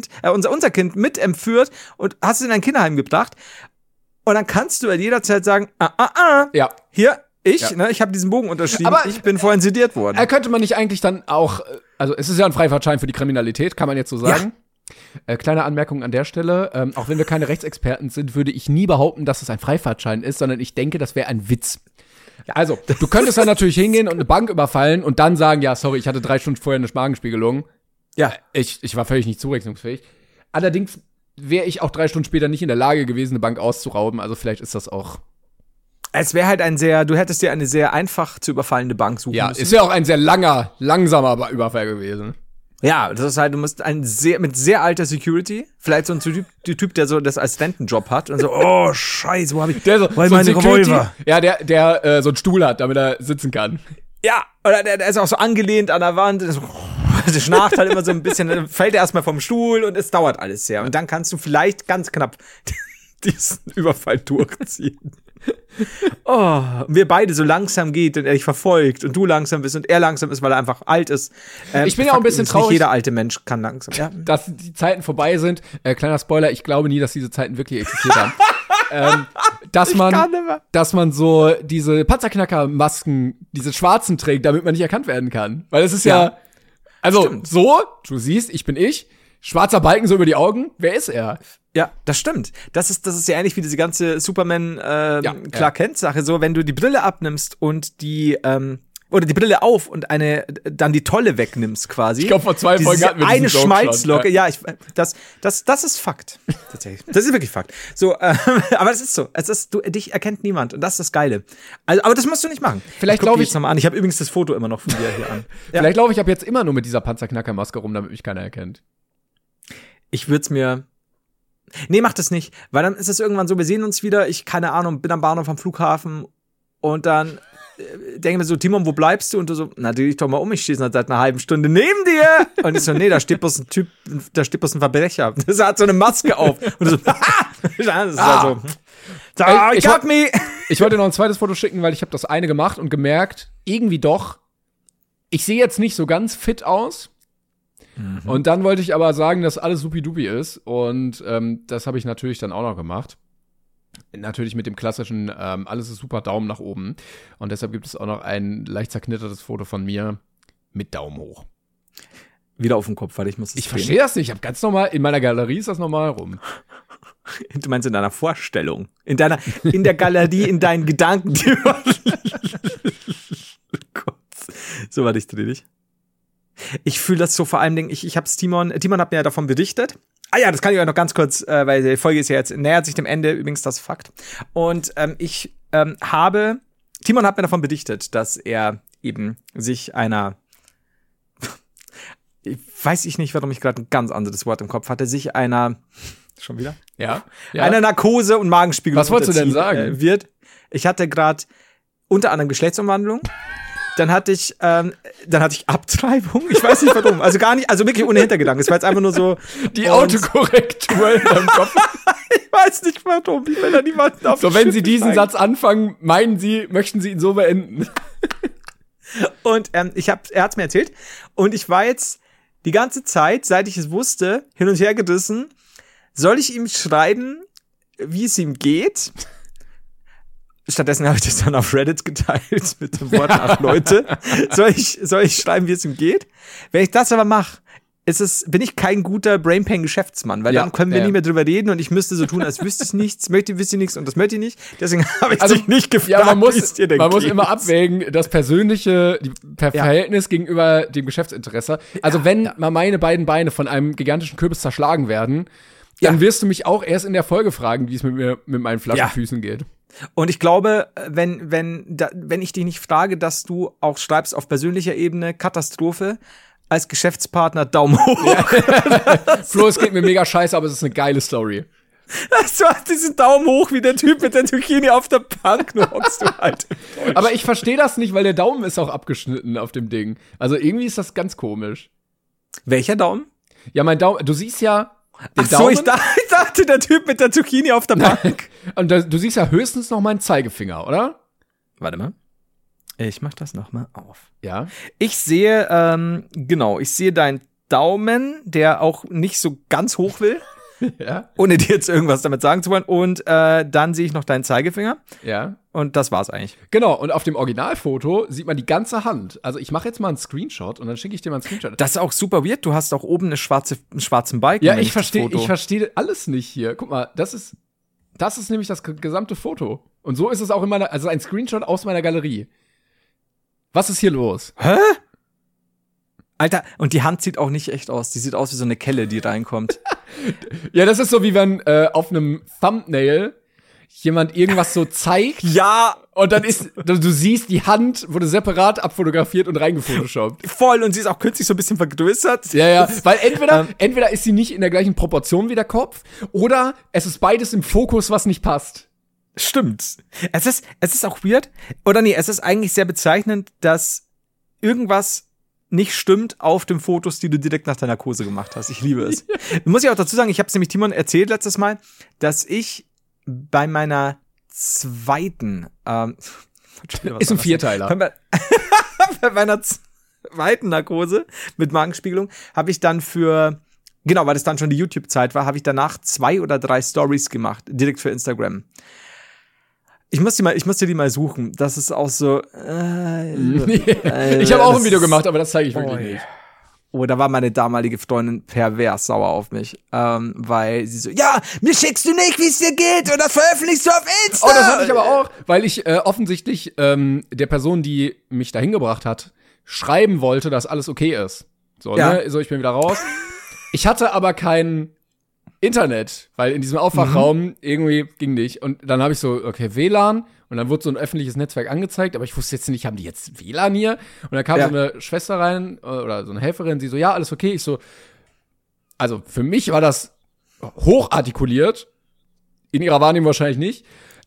Kind mit entführt und hast es in ein Kinderheim gebracht. Und dann kannst du jederzeit sagen, Ja. Hier, ich habe diesen Bogen unterschrieben, aber ich bin vorhin sediert worden. Könnte man nicht eigentlich dann auch, also es ist ja ein Freifahrtschein für die Kriminalität, kann man jetzt so sagen. Ja. Kleine Anmerkung an der Stelle, auch wenn wir keine Rechtsexperten sind, würde ich nie behaupten, dass es ein Freifahrtschein ist, sondern ich denke, das wäre ein Witz. Also, du könntest dann natürlich hingehen und eine Bank überfallen und dann sagen, ja, sorry, ich hatte 3 Stunden vorher eine Magenspiegelung. Ja. Ich war völlig nicht zurechnungsfähig. Allerdings wäre ich auch 3 Stunden später nicht in der Lage gewesen, eine Bank auszurauben, also vielleicht ist das auch. Es wäre halt du hättest dir eine sehr einfach zu überfallende Bank suchen müssen. Ja, es wäre auch ein sehr langsamer Überfall gewesen. Ja, das ist halt, du musst mit sehr alter Security, vielleicht so ein Typ, der so das Assistentenjob hat und so, oh, scheiße, wo hab ich meine Revolver? Ja, der so einen Stuhl hat, damit er sitzen kann. Ja, oder der ist auch so angelehnt an der Wand, so, der schnarcht halt immer so ein bisschen, dann fällt er erstmal vom Stuhl und es dauert alles sehr. Und dann kannst du vielleicht ganz knapp diesen Überfall durchziehen. Oh, und wir beide so langsam geht und er dich verfolgt und du langsam bist und er langsam ist, weil er einfach alt ist. Ich bin ja auch ein bisschen traurig. Nicht jeder alte Mensch kann langsam. Ja. Dass die Zeiten vorbei sind. Kleiner Spoiler, ich glaube nie, dass diese Zeiten wirklich existiert haben. Dass man so diese Panzerknacker-Masken, diese schwarzen trägt, damit man nicht erkannt werden kann. Weil es ist ja also stimmt. So, du siehst, ich bin ich, schwarzer Balken so über die Augen, wer ist er? Ja, das stimmt. Das ist ja ähnlich wie diese ganze Superman Clark Kent Sache, so wenn du die Brille abnimmst und oder die Brille auf und dann die Tolle wegnimmst quasi. Ich glaube, vor 2 Folgen hatten wir eine Schmalzlocke. Ja, das ist Fakt. Tatsächlich. Das ist wirklich Fakt. So, aber es ist so. Dich erkennt niemand und das ist das Geile. Also, aber das musst du nicht machen. Vielleicht glaube ich jetzt nochmal an. Ich habe übrigens das Foto immer noch von dir hier an. Ja. Vielleicht laufe ich ab jetzt immer nur mit dieser Panzerknackermaske rum, damit mich keiner erkennt. Ich würde es mir. Nee, mach das nicht. Weil dann ist es irgendwann so, wir sehen uns wieder, ich, keine Ahnung, bin am Bahnhof am Flughafen und dann denke mir so, Timon, wo bleibst du? Und du so, na, dreh dich doch mal um, ich stehe seit einer halben Stunde neben dir. Und ich so, nee, da steht bloß ein Typ, da steht bloß ein Verbrecher. Das hat so eine Maske auf. Und du so, das ist also, got me. Ich wollte noch ein zweites Foto schicken, weil ich habe das eine gemacht und gemerkt, irgendwie doch, ich sehe jetzt nicht so ganz fit aus. Mhm. Und dann wollte ich aber sagen, dass alles supi-dupi ist. Und das habe ich natürlich dann auch noch gemacht. Natürlich mit dem klassischen, alles ist super, Daumen nach oben. Und deshalb gibt es auch noch ein leicht zerknittertes Foto von mir mit Daumen hoch. Wieder auf dem Kopf, weil ich muss es Ich verstehe das nicht. Ich habe ganz normal, in meiner Galerie ist das normal rum. Du meinst in deiner Vorstellung? In der Galerie, in deinen Gedanken. Gott. So, warte, ich dreh dich. Ich fühle das so vor allem, ich hab's Timon hat mir ja davon berichtet. Ah ja, das kann ich euch noch ganz kurz, weil die Folge ist ja jetzt, nähert sich dem Ende, übrigens das Fakt. Und Timon hat mir davon berichtet, dass er eben sich ich weiß nicht, warum ich gerade ein ganz anderes Wort im Kopf hatte, schon wieder? Ja. Einer Narkose und Magenspiegelung. Was wolltest du denn sagen? Ich hatte gerade unter anderem Geschlechtsumwandlung dann hatte ich Abtreibung. Ich weiß nicht warum. Also gar nicht, also wirklich ohne Hintergedanken. Es war jetzt einfach nur so. Die Autokorrektur in deinem Kopf. Ich weiß nicht warum. Ich will da niemanden auf So, wenn Sie diesen Satz anfangen, möchten Sie ihn so beenden. Und er hat's mir erzählt. Und ich war jetzt die ganze Zeit, seit ich es wusste, hin und her gerissen. Soll ich ihm schreiben, wie es ihm geht? Stattdessen habe ich das dann auf Reddit geteilt mit dem Wort, ach Leute, soll ich schreiben, wie es ihm geht? Wenn ich das aber mache, bin ich kein guter Brainpan-Geschäftsmann, weil dann können wir nicht mehr drüber reden und ich müsste so tun, als wüsste ich nichts, wüsste ich nichts und das möchte ich nicht. Deswegen habe ich dich nicht gefragt, wie es dir denn geht. Man muss immer abwägen, das persönliche Verhältnis gegenüber dem Geschäftsinteresse. Also wenn mal meine beiden Beine von einem gigantischen Kürbis zerschlagen werden, dann wirst du mich auch erst in der Folge fragen, wie es mit meinen flachen Füßen geht. Und ich glaube, wenn ich dich nicht frage, dass du auch schreibst auf persönlicher Ebene Katastrophe, als Geschäftspartner Daumen hoch. Ja. Flo, es geht mir mega scheiße, aber es ist eine geile Story. Du hast diesen Daumen hoch wie der Typ mit der Zucchini auf der Bank, nur hockst du halt. Aber ich verstehe das nicht, weil der Daumen ist auch abgeschnitten auf dem Ding. Also irgendwie ist das ganz komisch. Welcher Daumen? Ja, mein Daumen, du siehst ja den Daumen. Ich dachte, der Typ mit der Zucchini auf der Bank. Und du siehst ja höchstens noch meinen Zeigefinger, oder? Warte mal. Ich mach das noch mal auf. Ja. Ich sehe, ich sehe deinen Daumen, der auch nicht so ganz hoch will. Ja. Ohne dir jetzt irgendwas damit sagen zu wollen. Und dann sehe ich noch deinen Zeigefinger. Ja. Und das war's eigentlich. Genau, und auf dem Originalfoto sieht man die ganze Hand. Also ich mache jetzt mal einen Screenshot und dann schicke ich dir mal einen Screenshot. Das ist auch super weird. Du hast auch oben einen schwarzen Balken. Ja, ich verstehe alles nicht hier. Guck mal, das ist nämlich das gesamte Foto. Und so ist es auch in also ein Screenshot aus meiner Galerie. Was ist hier los? Hä? Alter, und die Hand sieht auch nicht echt aus. Die sieht aus wie so eine Kelle, die reinkommt. Ja, das ist so, wie wenn auf einem Thumbnail jemand irgendwas so zeigt. Ja. Und dann du siehst, die Hand wurde separat abfotografiert und reingefotoshoppt. Voll, und sie ist auch künstlich so ein bisschen vergrößert. Ja, weil entweder ist sie nicht in der gleichen Proportion wie der Kopf, oder es ist beides im Fokus, was nicht passt. Stimmt. Es ist auch weird. Oder nee, es ist eigentlich sehr bezeichnend, dass irgendwas nicht stimmt auf den Fotos, die du direkt nach der Narkose gemacht hast. Ich liebe es. Muss ich auch dazu sagen, ich habe es nämlich Timon erzählt letztes Mal, dass ich bei meiner zweiten ist ein Vierteiler. Bei meiner zweiten Narkose mit Magenspiegelung habe ich dann weil das dann schon die YouTube-Zeit war, habe ich danach 2 oder 3 Stories gemacht, direkt für Instagram. Ich muss dir die mal suchen. Das ist auch so. Ich habe auch ein Video gemacht, aber das zeige ich wirklich nicht. Oh, da war meine damalige Freundin pervers sauer auf mich, weil sie so, ja, mir schickst du nicht, wie es dir geht, und das veröffentlichst du auf Insta. Oh, das hatte ich aber auch, weil ich offensichtlich der Person, die mich dahin gebracht hat, schreiben wollte, dass alles okay ist. So, ja. Ne? So, ich bin wieder raus. Ich hatte aber kein Internet, weil in diesem Aufwachraum irgendwie ging nicht. Und dann habe ich so, okay, WLAN. Und dann wurde so ein öffentliches Netzwerk angezeigt, aber ich wusste jetzt nicht, haben die jetzt WLAN hier? Und dann kam so eine Schwester rein, oder so eine Helferin, sie so, ja, alles okay. Ich so, also für mich war das hochartikuliert. In ihrer Wahrnehmung wahrscheinlich nicht.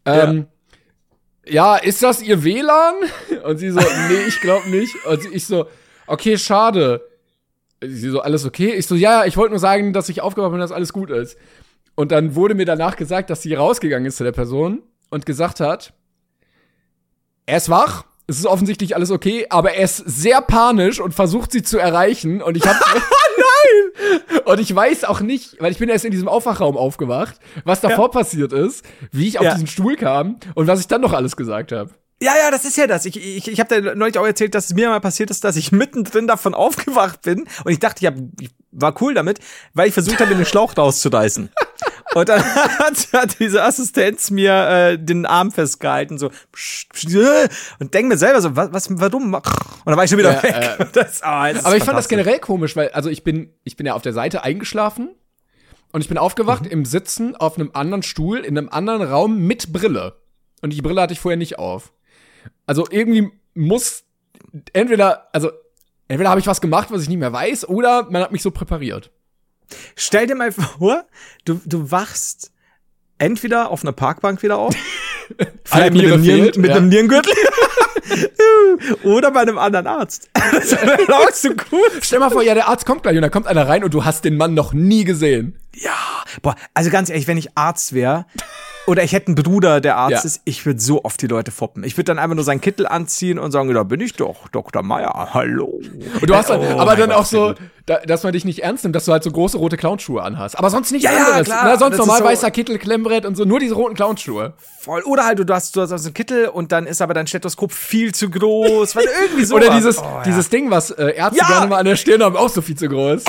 Ja, ist das ihr WLAN? Und sie so, nee, ich glaube nicht. Und ich so, okay, schade. Sie so, alles okay? Ich so, ja, ich wollte nur sagen, dass ich aufgewacht bin, dass alles gut ist. Und dann wurde mir danach gesagt, dass sie rausgegangen ist zu der Person und gesagt hat, er ist wach, es ist offensichtlich alles okay, aber er ist sehr panisch und versucht, sie zu erreichen. Und ich hab Nein! Und ich weiß auch nicht, weil ich bin erst in diesem Aufwachraum aufgewacht, was davor passiert ist, wie ich auf diesen Stuhl kam und was ich dann noch alles gesagt habe. Ja, das ist ja das. Ich habe da neulich auch erzählt, dass es mir mal passiert ist, dass ich mittendrin davon aufgewacht bin. Und ich dachte, ich war cool damit, weil ich versucht habe, mir den Schlauch rauszureißen. Und dann hat diese Assistenz mir den Arm festgehalten, so und denk mir selber so, warum? Und dann war ich schon wieder weg. Aber ich fand das generell komisch, weil also ich bin ja auf der Seite eingeschlafen und ich bin aufgewacht im Sitzen auf einem anderen Stuhl in einem anderen Raum mit Brille. Und die Brille hatte ich vorher nicht auf. Also irgendwie entweder habe ich was gemacht, was ich nicht mehr weiß, oder man hat mich so präpariert. Stell dir mal vor, du wachst entweder auf einer Parkbank wieder auf, mit einem Nierengürtel, Oder bei einem anderen Arzt. Das wäre auch so gut. Stell mal vor, ja, der Arzt kommt gleich und da kommt einer rein und du hast den Mann noch nie gesehen. Ja, boah, also ganz ehrlich, wenn ich Arzt wäre oder ich hätte einen Bruder, der Arzt ist, ich würde so oft die Leute foppen. Ich würde dann einfach nur seinen Kittel anziehen und sagen, da bin ich doch, Dr. Meier, hallo. Und du hast dann, aber dann auch so, dass man dich nicht ernst nimmt, dass du halt so große rote Clownschuhe anhast. Aber sonst nichts anderes. Klar. Na, sonst Das normal ist so weißer Kittel, Klemmbrett und so, nur diese roten Clownschuhe. Voll. Oder halt, du hast so einen Kittel und dann ist aber dein Stethoskop viel zu groß. Weil irgendwie so. Oder dieses Ding, was Ärzte gerne mal an der Stirn haben, auch so viel zu groß.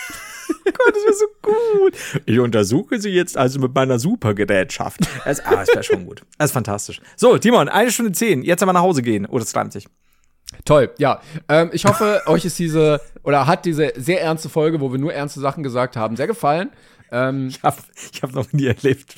Gott, das wäre so gut. Ich untersuche sie jetzt also mit meiner Supergerätschaft. Das wäre schon gut. Das ist fantastisch. So, Timon, 1:10. Jetzt aber nach Hause gehen. Oh, das reimt sich. Toll, ja. Ich hoffe, euch ist hat diese sehr ernste Folge, wo wir nur ernste Sachen gesagt haben, sehr gefallen. Ich hab noch nie erlebt,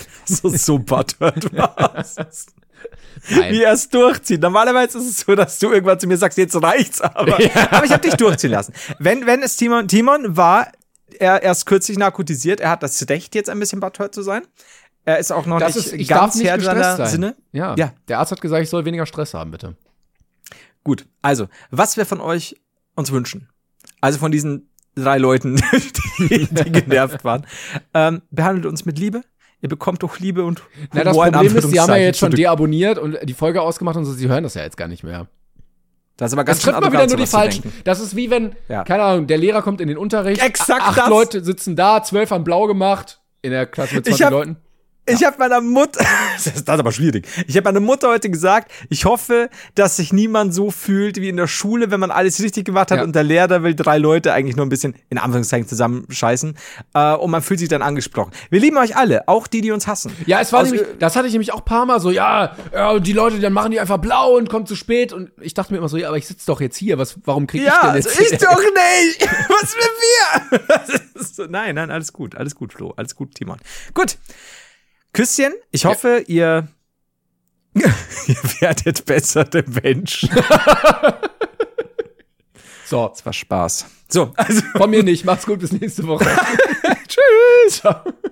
so butthurt warst. Wie er es durchzieht. Normalerweise ist es so, dass du irgendwann zu mir sagst, jetzt reicht's aber. Ja. Aber ich habe dich durchziehen lassen. Wenn es Timon war, er erst kürzlich narkotisiert, er hat das Recht, jetzt ein bisschen butthurt zu sein. Er ist auch noch nicht ganz Herr seiner Sinne. Ja, der Arzt hat gesagt, ich soll weniger Stress haben, bitte. Gut, also, was wir von euch uns wünschen, also von diesen 3 Leuten, die genervt waren, behandelt uns mit Liebe. Ihr bekommt doch Liebe und Humor. Na, das Problem ist, die haben ja jetzt schon deabonniert und die Folge ausgemacht und so, sie hören das ja jetzt gar nicht mehr. Das ist aber ganz schön. Das trifft mal wieder nur die Falschen. Das ist wie wenn, keine Ahnung, der Lehrer kommt in den Unterricht, exakt 8 Leute sitzen da, 12 haben blau gemacht, in der Klasse mit 20 Leuten. Ich habe meiner Mutter, das ist aber schwierig. Ich habe meiner Mutter heute gesagt, ich hoffe, dass sich niemand so fühlt wie in der Schule, wenn man alles richtig gemacht hat und der Lehrer will 3 Leute eigentlich nur ein bisschen in Anführungszeichen zusammenscheißen und man fühlt sich dann angesprochen. Wir lieben euch alle, auch die uns hassen. Ja, es war nämlich, das hatte ich nämlich auch ein paar Mal so, die Leute, dann machen die einfach blau und kommen zu spät und ich dachte mir immer so, ja, aber ich sitze doch jetzt hier, warum krieg ich denn jetzt? Ja, ich doch nicht! Was mit mir? Nein, alles gut, Flo, alles gut, Timon. Gut. Küsschen, ich hoffe, ihr werdet besser, Mensch. So. Das war Spaß. So, also. Von mir nicht. Macht's gut, bis nächste Woche. Tschüss. Ciao.